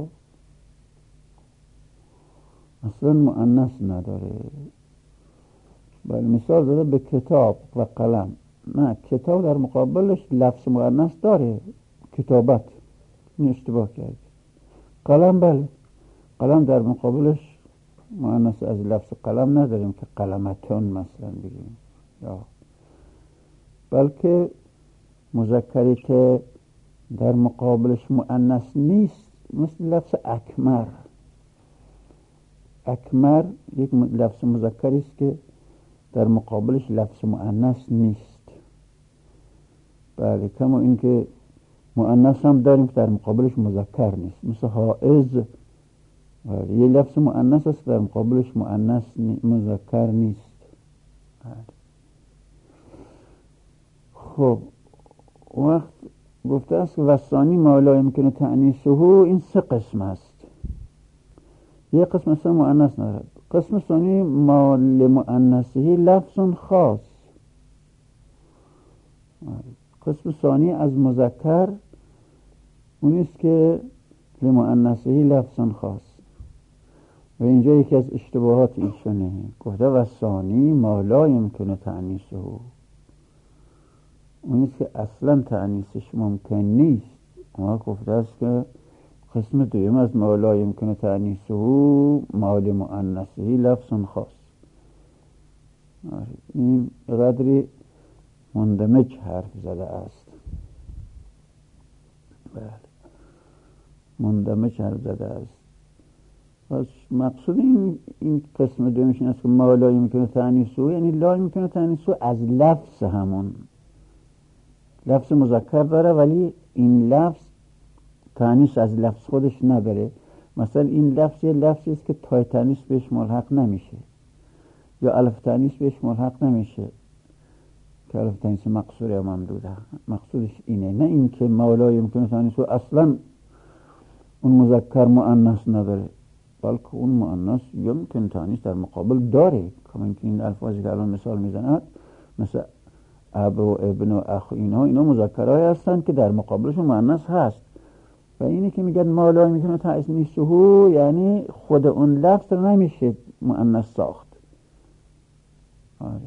اصلا مؤنث نداره. بله مثال زده به کتاب و قلم. نه، کتاب در مقابلش لفظ مؤنث داره، کتابت، این اشتباه کرد. قلم بله، قلم در مقابلش مؤنث از لفظ قلم نداریم که قلمتون مثلا بگیم، یا بلکه مذکری که در مقابلش مؤنث نیست مثل لفظ اکمر. اکمر یک لفظ مذکری است که در مقابلش لفظ مؤنث نیست. بله، کما اینکه مؤنث هم داریم که در مقابلش مذکر نیست، مثل حائز. بله، یه لفظ مؤنث است در مقابلش مؤنث نی... مذکر نیست. بله. خب وقت گفته است که وثانی ما لا یمکن تأنیثه، این سه قسم است. یه قسم اصلا مؤنث ندارد. قسم ثانی ما لمؤنثه لفظ خاص. قسم ثانی از مذکر اون است که لمؤنثه لفظ خاص. و اینجا یکی از اشتباهات ایشونه، گفته وثانی ما لا یمکن تأنیثه، اون است که اصلا تأنیثش ممکن نیست. اما گفته است که قسم دویم از ما لا یمکن تأنیثه ما لمؤنثه لفظ خاص. این قدری مندمج حرف زده است. بله، مندمج حرف زده است. پس مقصود این این قسم دویمش این است که ما لا یمکن تأنیثه، یعنی لا یمکن تأنیثه از لفظ همون لفظ مذکر داره، ولی این لفظ تأنیث از لفظ خودش نداره. مثلا این لفظ یه لفظی است که تای تأنیث بهش ملحق نمیشه یا الف تأنیث بهش ملحق نمیشه که الف تأنیث مقصور یا ممدوده. مقصودش اینه، نه این که ما لا یمکن تأنیثه اصلا اون مذکر مؤنث نداره، بلکه اون مؤنث یمکن تأنیث در مقابل داره. کما اینکه این الفاظی که الان مثال میزند مثل اب و ابن و اخ، اینا اینا مذکرای هستند که در مقابلشون مؤنث هست. و اینی که میگن ما لا یمکن تأنیثه یعنی خود اون لفظ رو نمیشه مؤنث ساخت. آره.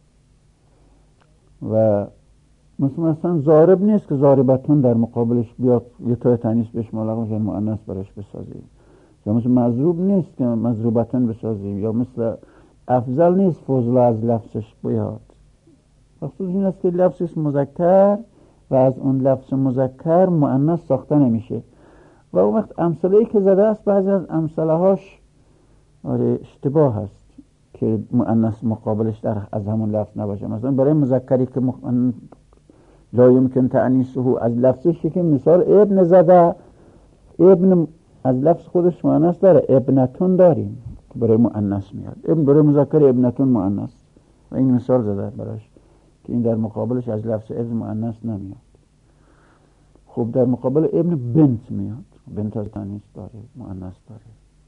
و مثلا ضارب نیست که ضاربتون در مقابلش بیاد یه تای تأنیث بهش ملحق میشه مؤنث براش بسازیم، یا مثل مضروب نیست که مضروبتون بسازیم، یا مثل افضل نیست فضل از لفظش بیاد. مقصود این است که لفظ مذکر و از اون لفظ مذکر مؤنث ساخته نمیشه. و اون وقت امثله‌ای که زده است بعضی از امثله هاش آره اشتباه هست که مؤنث مقابلش در از همون لفظ نباشه. مثلا برای مذکری که مخ... لا یمکن تأنیثه از لفظش که مثال ابن زده، ابن از لفظ خودش مؤنث داره، ابنتون داریم که برای مؤنث میاد، ابن برای مذکر ابنتون مؤنث، و این مثال زده براش که این در مقابلش از لفظ ابن مؤنث نمیاد. خب در مقابل ابن بنت میاد، بنت از تأنیث داره، مؤنث داره.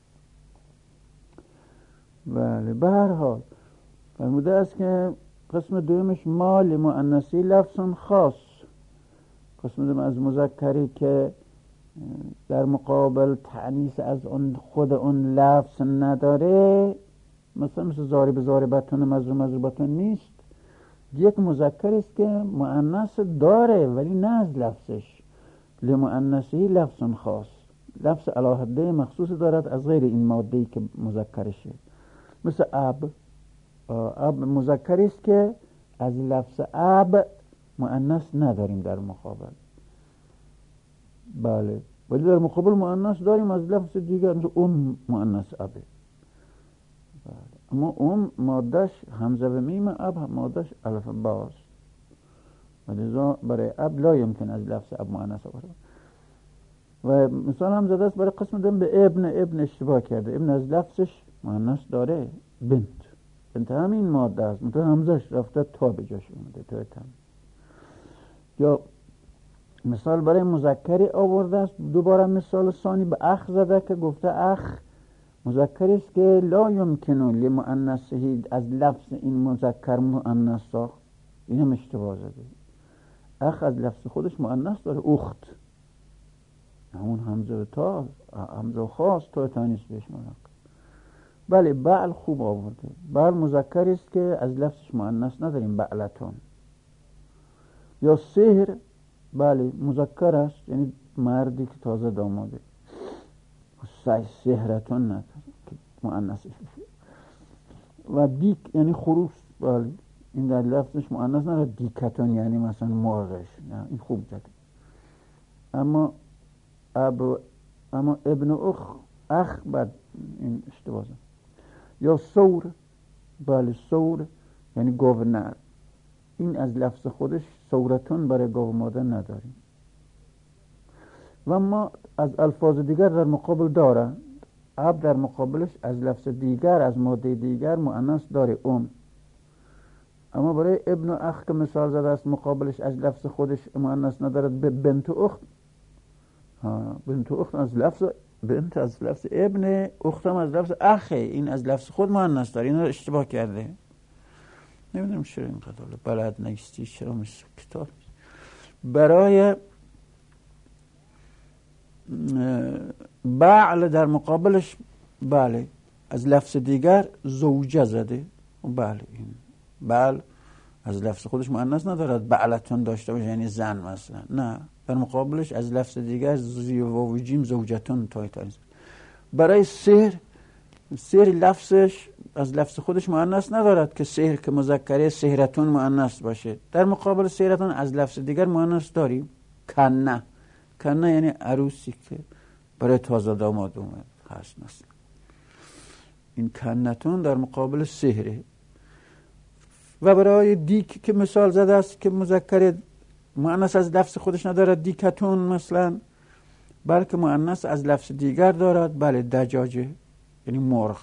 بله، به هر حال فرموده است که قسم دومش ما لمؤنثی لفظ خاص. قسم دوم از مذکری که در مقابل تأنیث از اون خود اون لفظ نداره، مثلا مثل ضارب ضاربتون مضروب مضروبتون نیست، یک مذکر است که مؤنث داره ولی نه از لفظش. لمؤنثی لفظ خاص، لفظ علاهده مخصوص دارد از غیر این ماده‌ای که مذکرشه. مثل اب، اب مذکری است که از لفظ اب مؤنث نداریم در مقابل. بله، ولی در مقابل مؤنث داریم از لفظ دیگر، مثل اون مؤنث ابه. بله. اما اون مادهش همزه و میم، اب مادهش الف باست، ولی برای اب لا یمکن از لفظ اب مؤنث آورد. و مثال هم زده است برای قسم دوم به ابن. ابن اشتباه کرده، ابن از لفظش مؤنث داره، بنت بنت همین ماده است، مثلا همزش رفته تا به جاش اومده تا تم. یا مثال برای مذکری آورده است، دوباره مثال ثانی به اخ زده که گفته اخ مذکری است که لا یمکنه لمؤنثه از لفظ این مذکر مؤنث ساخت. این هم اشتباه زده. اخ از لفظ خودش مؤنث داره، اخت همون همزه تا همزه خاص تا تانیث بهش ملق. بله بعل خوب آورده. بعل مذکری است که از لفظش مؤنث نداریم، بعلتون. یا سحر، بله مذکر است، یعنی مردی که تازه داماده. سحرتون نداره که مؤنثش بشه. و دیک یعنی خروس، بله این در لفظش مؤنث نداره. دیکتون یعنی مثلا مرغش، نه این خوب زده. اما اب اما ابن اخ اخ بعد این اشتباه زده. یا سور، بله سور یعنی گاو نر، این از لفظ خودش سورتون برای گاو ماده نداریم. و ما از الفاظ دیگر در مقابل داره. اب در مقابلش از لفظ دیگر از ماده دیگر مؤنث داره، ام. اما برای ابن و اخ که مثال زده است مقابلش از لفظ خودش مؤنث ندارد. به بنت و اخت، ها بنت و اخت از لفظ بنت از لفظ ابن، اختم از لفظ اخه، این از لفظ خود مؤنث داره. این رو اشتباه کرده. نمیدونم چرا اینقدر بلد نیستی، چرا مثل کتاب. برای بعل در مقابلش بله از لفظ دیگر زوجه زده. بله این بعل از لفظ خودش مؤنث ندارد بعلتون داشته باشه یعنی زن مثلا، نه در مقابلش از لفظ دیگر زیو و جیم زوجتون تایتاریز. برای سحر، سحر لفظش از لفظ خودش مؤنث ندارد که سحر که مذکره سحرتون مؤنث باشه. در مقابل سحرتون از لفظ دیگر مؤنث داریم. کنه، کنه یعنی عروسی که برای تازه داماد اومد هست مثلا. این کنتون در مقابل سحره. و برای دیک که مثال زده است که مذکر مؤنث از لفظ خودش ندارد، دیکتون مثلا، بلکه مؤنث از لفظ دیگر دارد. بله دجاجه یعنی مرغ.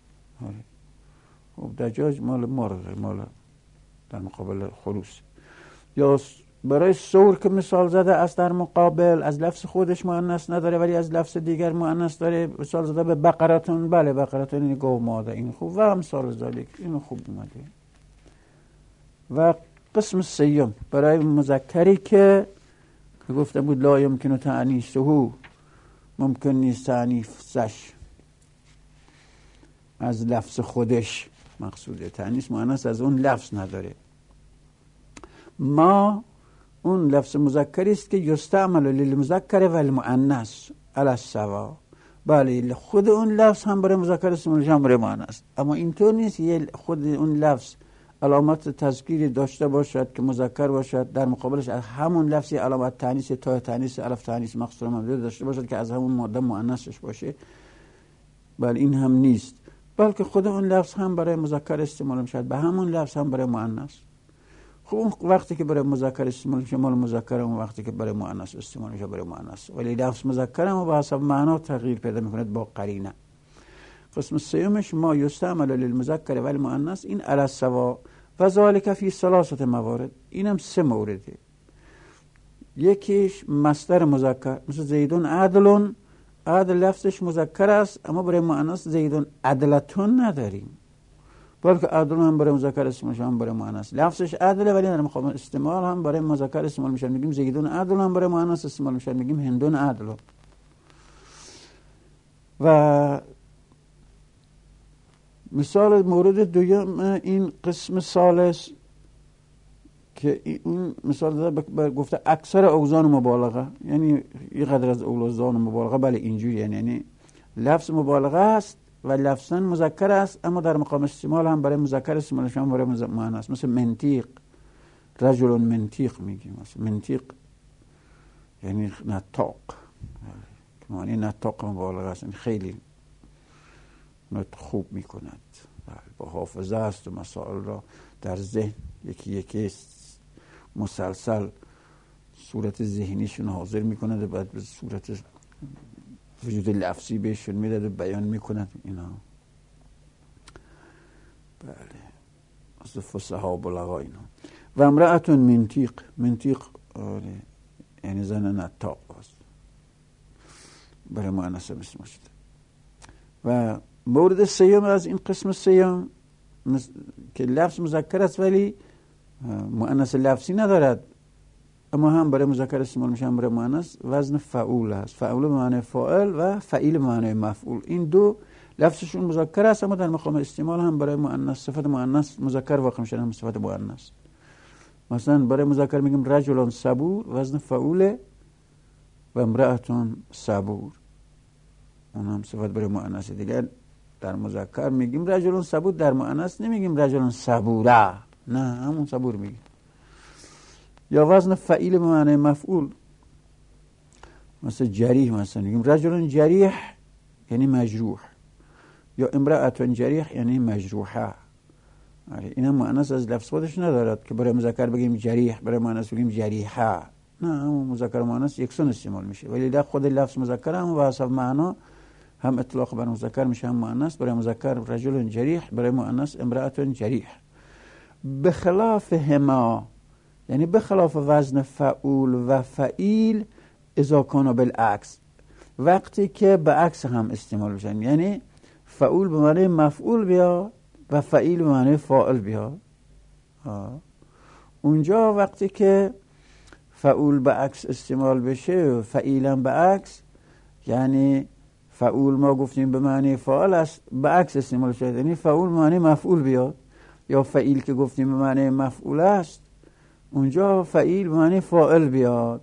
دجاج مال مرغ، مال در مقابل خروس. یا برای سور که مثال زده است در مقابل از لفظ خودش مؤنث نداره ولی از لفظ دیگر مؤنث داره، مثال زده به بقرتون. بله بقرتون یعنی گاو ماده، این خوب. و امثال ذالک، اینو خوب اومده. و قسم سیوم برای مذکری که که گفته بود لا یمکن تأنیثه، ممکن نیست تأنیثش از لفظ خودش مقصوده. تأنیث مؤنث از اون لفظ نداره. ما اون لفظ مذکری است که یستعمل للمذکر و المؤنث علی السوا. بله خود اون لفظ هم برای مذکر استعمال هم برای مؤنث، اما اینطور نیست یه خود اون لفظ علامت تذکیری داشته باشد که مذکر باشد، در مقابلش از همون لفظی علامت تانیث تا تانیث الف تانیث مقصور مبدل داشته باشد که از همون ماده مؤنثش باشه. بله این هم نیست، بلکه خود اون لفظ هم برای مذکر استعمال میشد، به همون لفظ هم برای مؤنث. خب اون وقتی که برای مذکر استعمال میشه مال مذکر، اون وقتی که برای مؤنث استعمال میشه برای مؤنث. ولی لفظ مذکر هم به حسب معنا تغییر پیدا میکنه با قرینه. قسم سیومش ما یستعمل للمذکر و المؤنث، این علی السوا و ذالک فی ثلاثه موارد. اینم سه مورده. یکیش مصدر مذکر، مثل زیدون عدلون، عدل لفظش مذکر است اما برای مؤنث زیدون عدلتون نداریم، بلکه عدلون هم برای مذکر استعمال میشه هم برای مؤنث. لفظش عدله ولی در مقابل استعمال هم برای مذکر استعمال میشه، میگیم زیدون عدل، هم برای مؤنث استعمال میشه میگیم هندون عدل. و مثال مورد دوم این قسم ثالث که اون مثال داده گفته اکثر اوزان مبالغه، یعنی یه قدر از اوزان مبالغه. بله اینجوری یعنی, یعنی لفظ مبالغه است و لفظاً مذکر است اما در مقام استعمال هم برای مذکر استعمال هم برای مؤنث. مثل منطق، رجل منطق میگیم، مثلا منطق یعنی نطاق، یعنی نطاق مبالغه است، یعنی خیلی نطق خوب میکند، با حافظه است و مسائل را در ذهن یکی یکی مسلسل صورت ذهنیشون حاضر میکنه و بعد به صورت وجود لفظی بهشون میداد و بیان میکند اینا. بله از فصحا و بلغا اینا. و امرأتون منطیق، منطیق آره یعنی زن نطاق است، برای مؤنث اسم شده. و مورد سیوم از این قسم سیوم که لفظ مذکر است ولی مؤنث لفظی ندارد، اما هم برای مذکر استعمال میشه هم برای مؤنث، وزن فعول است. فعول به معنی فاعل و فعیل به معنی مفعول. این دو لفظشون مذکر است اما در مقام استعمال هم برای مؤنث صفت مؤنث مذکر واقع میشن، هم صفت مؤنث. مثلا برای مذکر میگیم رجل صبور، وزن فعول، و امرأتون صبور، اون هم صفت برای مؤنث. دیگر در مذکر میگیم رجل صبور، در مؤنث نمیگیم رجل صبوره، نه همون صبور میگیم. یا وزن فعیل به معنی مفعول، مثل جریح، مثلا میگیم رجل جریح یعنی مجروح، یا امرأتون جریح یعنی مجروحه. این هم مؤنث از لفظ خودش ندارد که برای مذکر بگیم جریح، برای مؤنث بگیم جریحه، نه همون مذکر و مؤنث یکسان استعمال میشه. ولی در خود لفظ مذکر هم و حسب معنا هم اطلاق بر مذکر میشه هم مؤنث. برای مذکر رجل جریح، برای مؤنث امرأتون جریح. بخلاف هما یعنی بخلاف وزن فعول و فعیل اذا کان بالعکس، وقتی که به عکس هم استعمال بشن، یعنی فعول به معنی مفعول بیاد و فعیل به معنی فاعل بیاد. اونجا وقتی که فعول به عکس استعمال بشه و فعیل هم به عکس، یعنی فعول ما گفتیم به معنی فاعل است، به عکس استعمال شده یعنی فعول به معنی مفعول بیاد، یا فعیل که گفتیم به معنی مفعول است اونجا فعیل به معنی فاعل بیاد.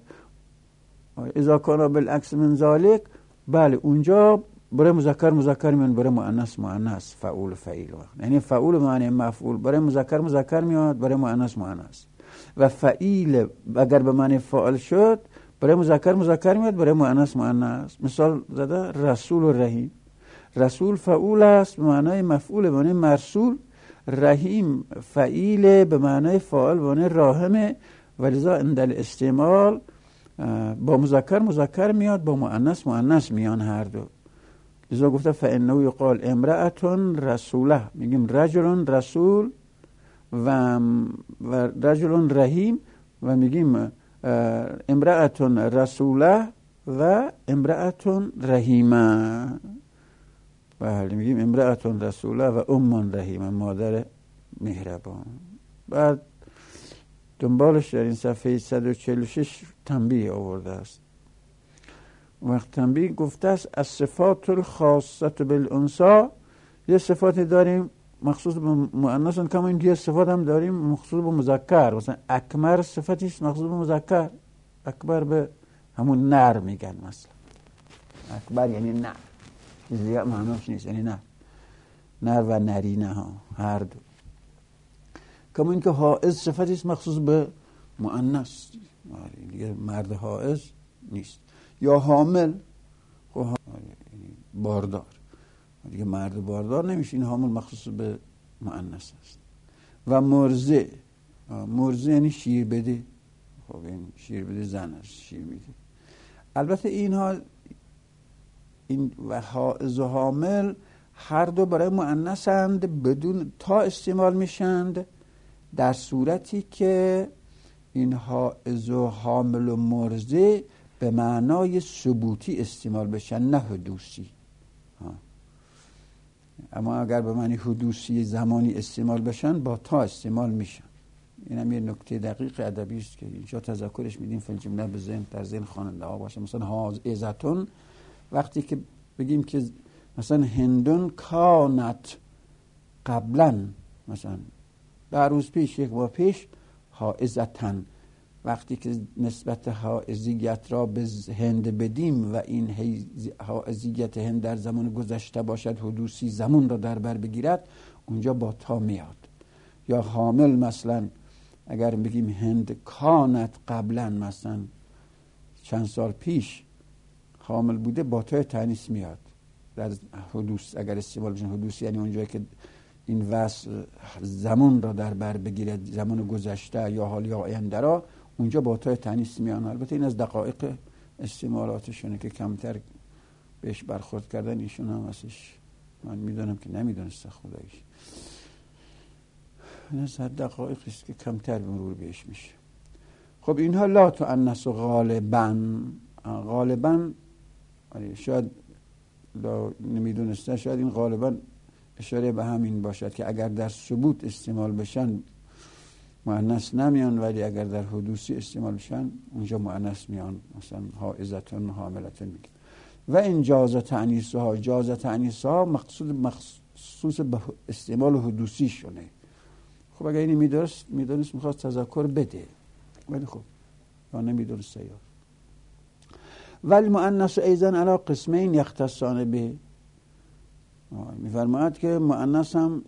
اذا کان بالعکس من ذالک، بله اونجا برای مذکر مذکر میاد، برای مؤنث مؤنث، فعول فعیل، یعنی فعول به معنی مفعول برای مذکر مذکر میاد، برای مؤنث مؤنث. و فعیل اگر به معنی فاعل شد برای مذکر مذکر میاد، برای مؤنث مؤنث. مثال زده رسول و رحیم. رسول فعول است به معنی مفعول به معنی مرسول، رحیم فعیل به معنی فاعل به معنی راحمه، ولذا عند الاستعمال با مذکر مذکر میاد، با مؤنث مؤنث میان هر دو. لذا گفته فانه یقال امرأتون رسوله، میگیم رجل رسول و و رجل رحیم، و میگیم امرأتون رسوله و امرأتون رحیمه. بله میگیم امرأتون رسوله و ام رحیمه، مادر مهربان. بعد دنبالش در این صفحه صد و چهل و شش تنبیه آورده است. وقت تنبیه گفته است از صفات الخاصه بالانثى، یه صفاتی داریم مخصوص به مؤنث، کما این یه صفات هم داریم مخصوص به مذکر. مثلا اکمر صفتی است مخصوص به مذکر، اکبر به همون نر میگن، مثلا اکبر یعنی نر، زیاد معناش نیست، یعنی نر، نر و نرینه ها هر دو. کما این که حائض صفتی است مخصوص به مؤنث، دیگه مرد حائض نیست. یا حامل، خب یعنی باردار، دیگه مرد باردار نمیشه، این حامل مخصوص به مؤنث است. و مرضع، مرضع یعنی شیر بده، خب این شیر بده زن است، شیر میده. البته اینها این و حائض و حامل هر دو برای مؤنثند، بدون تا استعمال میشند در صورتی که این حائض و حامل و مرضع به معنای ثبوتی استعمال بشن، نه حدوثی. ها. اما اگر به معنی حدوثی زمانی استعمال بشن با تا استعمال میشن. این هم یه نکته دقیق ادبی است که اینجا تذکرش میدیم فی الجمله به ذهن در ذهن خواننده ها باشه. مثلا حاضعتون، وقتی که بگیم که مثلا هندون کانت قبلا، مثلا در روز پیش، یک ماه پیش، حائزتن، وقتی که نسبت حائزیت را به هند بدیم و این حائزیت هند در زمان گذشته باشد، حدوثی زمان را در بر بگیرد، اونجا با تا میاد. یا حامل، مثلا اگر بگیم هند کانت قبلا، مثلا چند سال پیش حامل بوده، با تای تانیث میاد در حدوث اگر استعمال بشه. حدوث یعنی اونجایی که این وصف زمان را در بر بگیرد، زمان گذشته یا حال یا آینده را، اونجا با تای تانیث میان. البته این از دقایق استعمالاتشونه که کمتر بهش برخورد کردن، ایشون هم ازش من میدونم که نمیدونسته خداییش. این از دقایقی است که کمتر مرور بهش میشه. خب اینها لا تؤنث غالبا، غالبا شاید نمیدونسته، شاید این غالبا اشاره به همین باشد که اگر در ثبوت استعمال بشن مؤنث نمیان، ولی اگر در حدوثی استعمال بشن اونجا مؤنث میان، مثلا حائضتون حاملتون میگه. و این جاز تأنیثها، جاز تأنیثها مقصود مخصوص به استعمال حدوثی شونه. خب اگر اینی میدونست میدونست میخواست تذکر بده، ولی خب یا نمیدونست یا ولی مؤنث ایضا علی قسمین یختصان به، میفرماید که مؤنث هم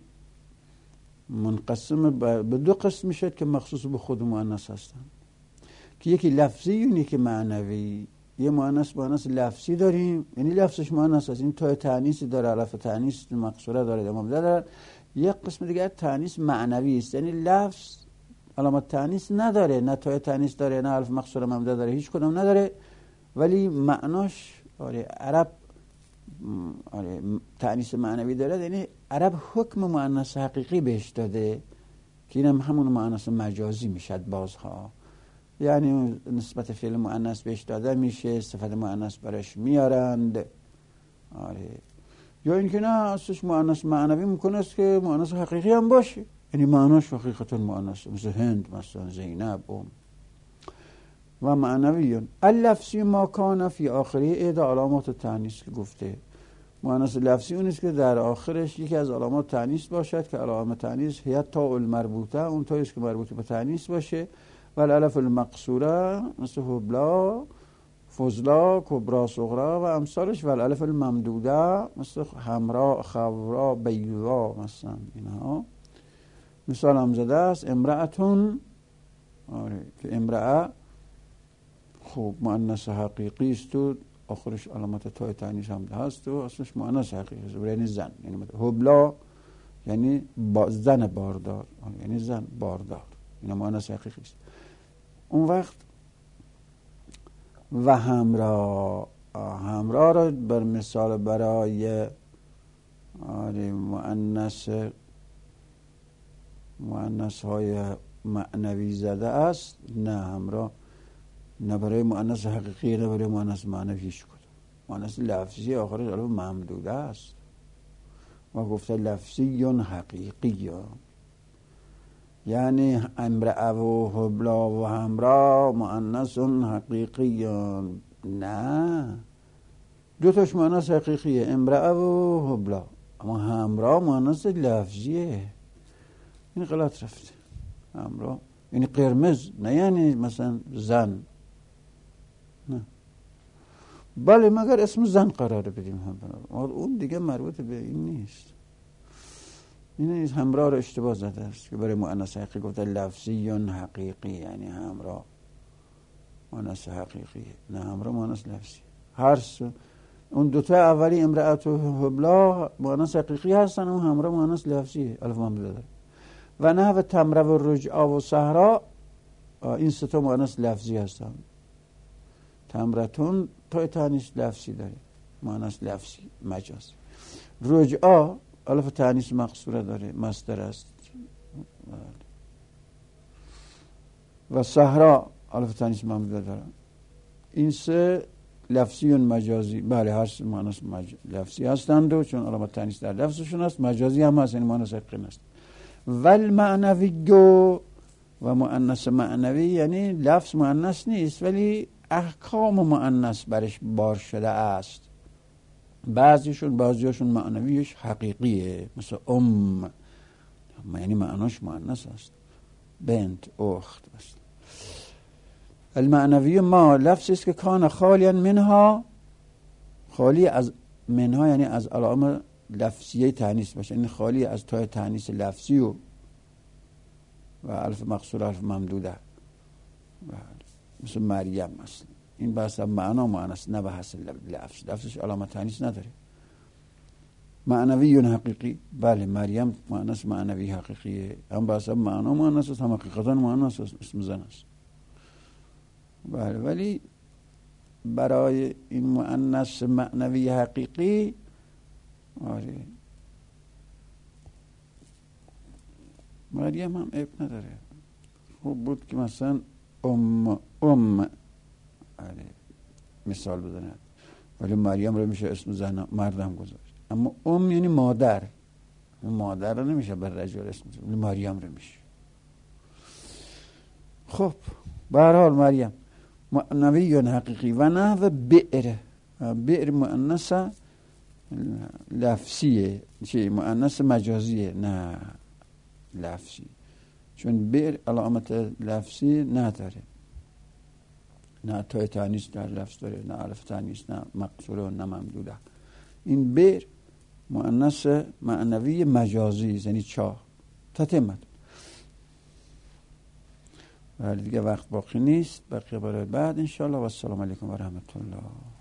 منقسم به دو قسم میشد که مخصوص به خود مؤنث هستن، که یکی لفظی و یکی معنوی. یه مؤنث مؤنث لفظی داریم، یعنی لفظش مؤنث است، این تا تأنیث داره، علف تأنیث مقصوره داره، امام داره. یک قسم دیگه تأنیث معنوی است، یعنی لفظ علامت تأنیث نداره، نه تا تأنیث داره، نه علف مقصوره ممدوده داره، هیچ کدوم نداره، ولی معناش آره عرب آره تأنیث معنوی داره، یعنی عرب حکم مؤنث حقیقی بهش داده که اینم همون مؤنث مجازی میشد بازها، یعنی نسبت فعل مؤنث بهش داده میشه، صفت مؤنث برش میارند. آره یا اینکه نه اصلش مؤنث معنوی میکنه است که مؤنث حقیقی هم باشه، یعنی معناش حقیقتا مؤنث، مثل هند مثلا زینب و و معنویون. اللفظی ما کان فی آخری احدى علامات تأنیث که گفته مؤنث لفظی اون است که در آخرش یکی از علامات تأنیث باشد که علامت تأنیث هي تاء المربوطه، اون تایی است که مربوط به تأنیث باشه، و الالف المقصوره مثل هبلا، فضلا، کبرا، صغرا و امثالش، و الالف الممدوده مثل حمرا، خضرا، بیضا مثلا اینها. مثال هم زده است امرأتون، آره که امرأه خوب مؤنث حقیقی است و آخرش علامت تاء تأنیث هم هست و اصلش مؤنث حقیقی است، یعنی زن. یعنی هبلا یعنی با زن باردار، یعنی زن باردار، این مؤنث حقیقی است. اون وقت و همرا، همرا را بر مثال برای آره مؤنث مؤنث های معنوی زده است، نه همرا نه برای مؤنث حقیقی نه برای مؤنث معنویش کد. مؤنث لفظی آخرش علامت ممدوده است و گفته لفظی حقیقی، یعنی امرأه و هبلا و همرا مؤنث حقیقی، نه دو تاش مؤنث حقیقیه، امرأه و هبلا، اما همرا مؤنث لفظیه. این غلط رفته. همرا یعنی قرمز، نه یعنی مثلا زن، نه بله مگر اسم زن قراره بدیم هم، اون دیگه مربوط به این نیست. این همراه رو اشتباه زده است که برای مؤنث حقیقی گفته لفظی حقیقی، یعنی همراه مؤنث حقیقی، نه همراه مؤنث لفظی. هر س... اون دوتا اولی امرأت و هبلا مؤنث حقیقی هستن، اون همراه مؤنث لفظیه، الف ممدوده داره. و نه و تمره و رجعه و صحرا این سه تا مؤنث لفظی هستن. تمرتون تا تأنیث لفظی داره، مؤنث لفظی مجازی. رجعه الف تأنیث مقصوره داره، مصدر است. و صحرا الف تأنیث ممدوده داره. این سه لفظی و مجازی، بله هر سه مؤنث مج... لفظی هستند و چون علامت تأنیث در لفظشون است، مجازی هم هست، یعنی مؤنث حقیقی است. ول معنوی و مؤنث معنوی یعنی لفظ مؤنث نیست ولی احکام مؤنث برش بار شده است. بعضیشون بعضیشون معنویش حقیقیه، مثل ام یعنی معناش مؤنث است، بنت، اخت است. المعنوی ما لفظی است که کان خالیا منها، خالی از منها یعنی از علامه لفظیه تأنیث باشه، یعنی خالی از تای تأنیث لفظی و و الف مقصور الف ممدوده، مثل مریم مثلا. این بحث معنا مؤنث نه بحث لفظ، لفظش علامت تأنیث نداره. معنوی حقیقی، بله مریم مؤنث معنوی حقیقیه، هم بحث معنا مؤنث است هم حقیقتا مؤنث است، اسم زن است. بله ولی برای این مؤنث معنوی حقیقی آره مریم هم عیب نداره. خوب بود که مثلا ام ام آره مثال بزند، ولی مریم رو میشه اسم زن مردم گذاشت. اما ام یعنی مادر، مادر رو نمیشه بر رجل اسم بزند، ولی مریم رو میشه. خب به هر حال مریم معنوی حقیقی و نه و بئر بئر مؤنث لفظیه، چی مؤنث مجازیه نه لفظی، چون بئر علامت لفظی نداره، نه تای تانیث در لفظ داره، نه الف تانیث، نه مقصوره، نه ممدوده. این بئر مؤنث معنوی مجازی یعنی چاه. تتمت. ولی دیگه وقت باقی نیست، بقیه برای بعد انشاءالله. و السلام علیکم و رحمت الله.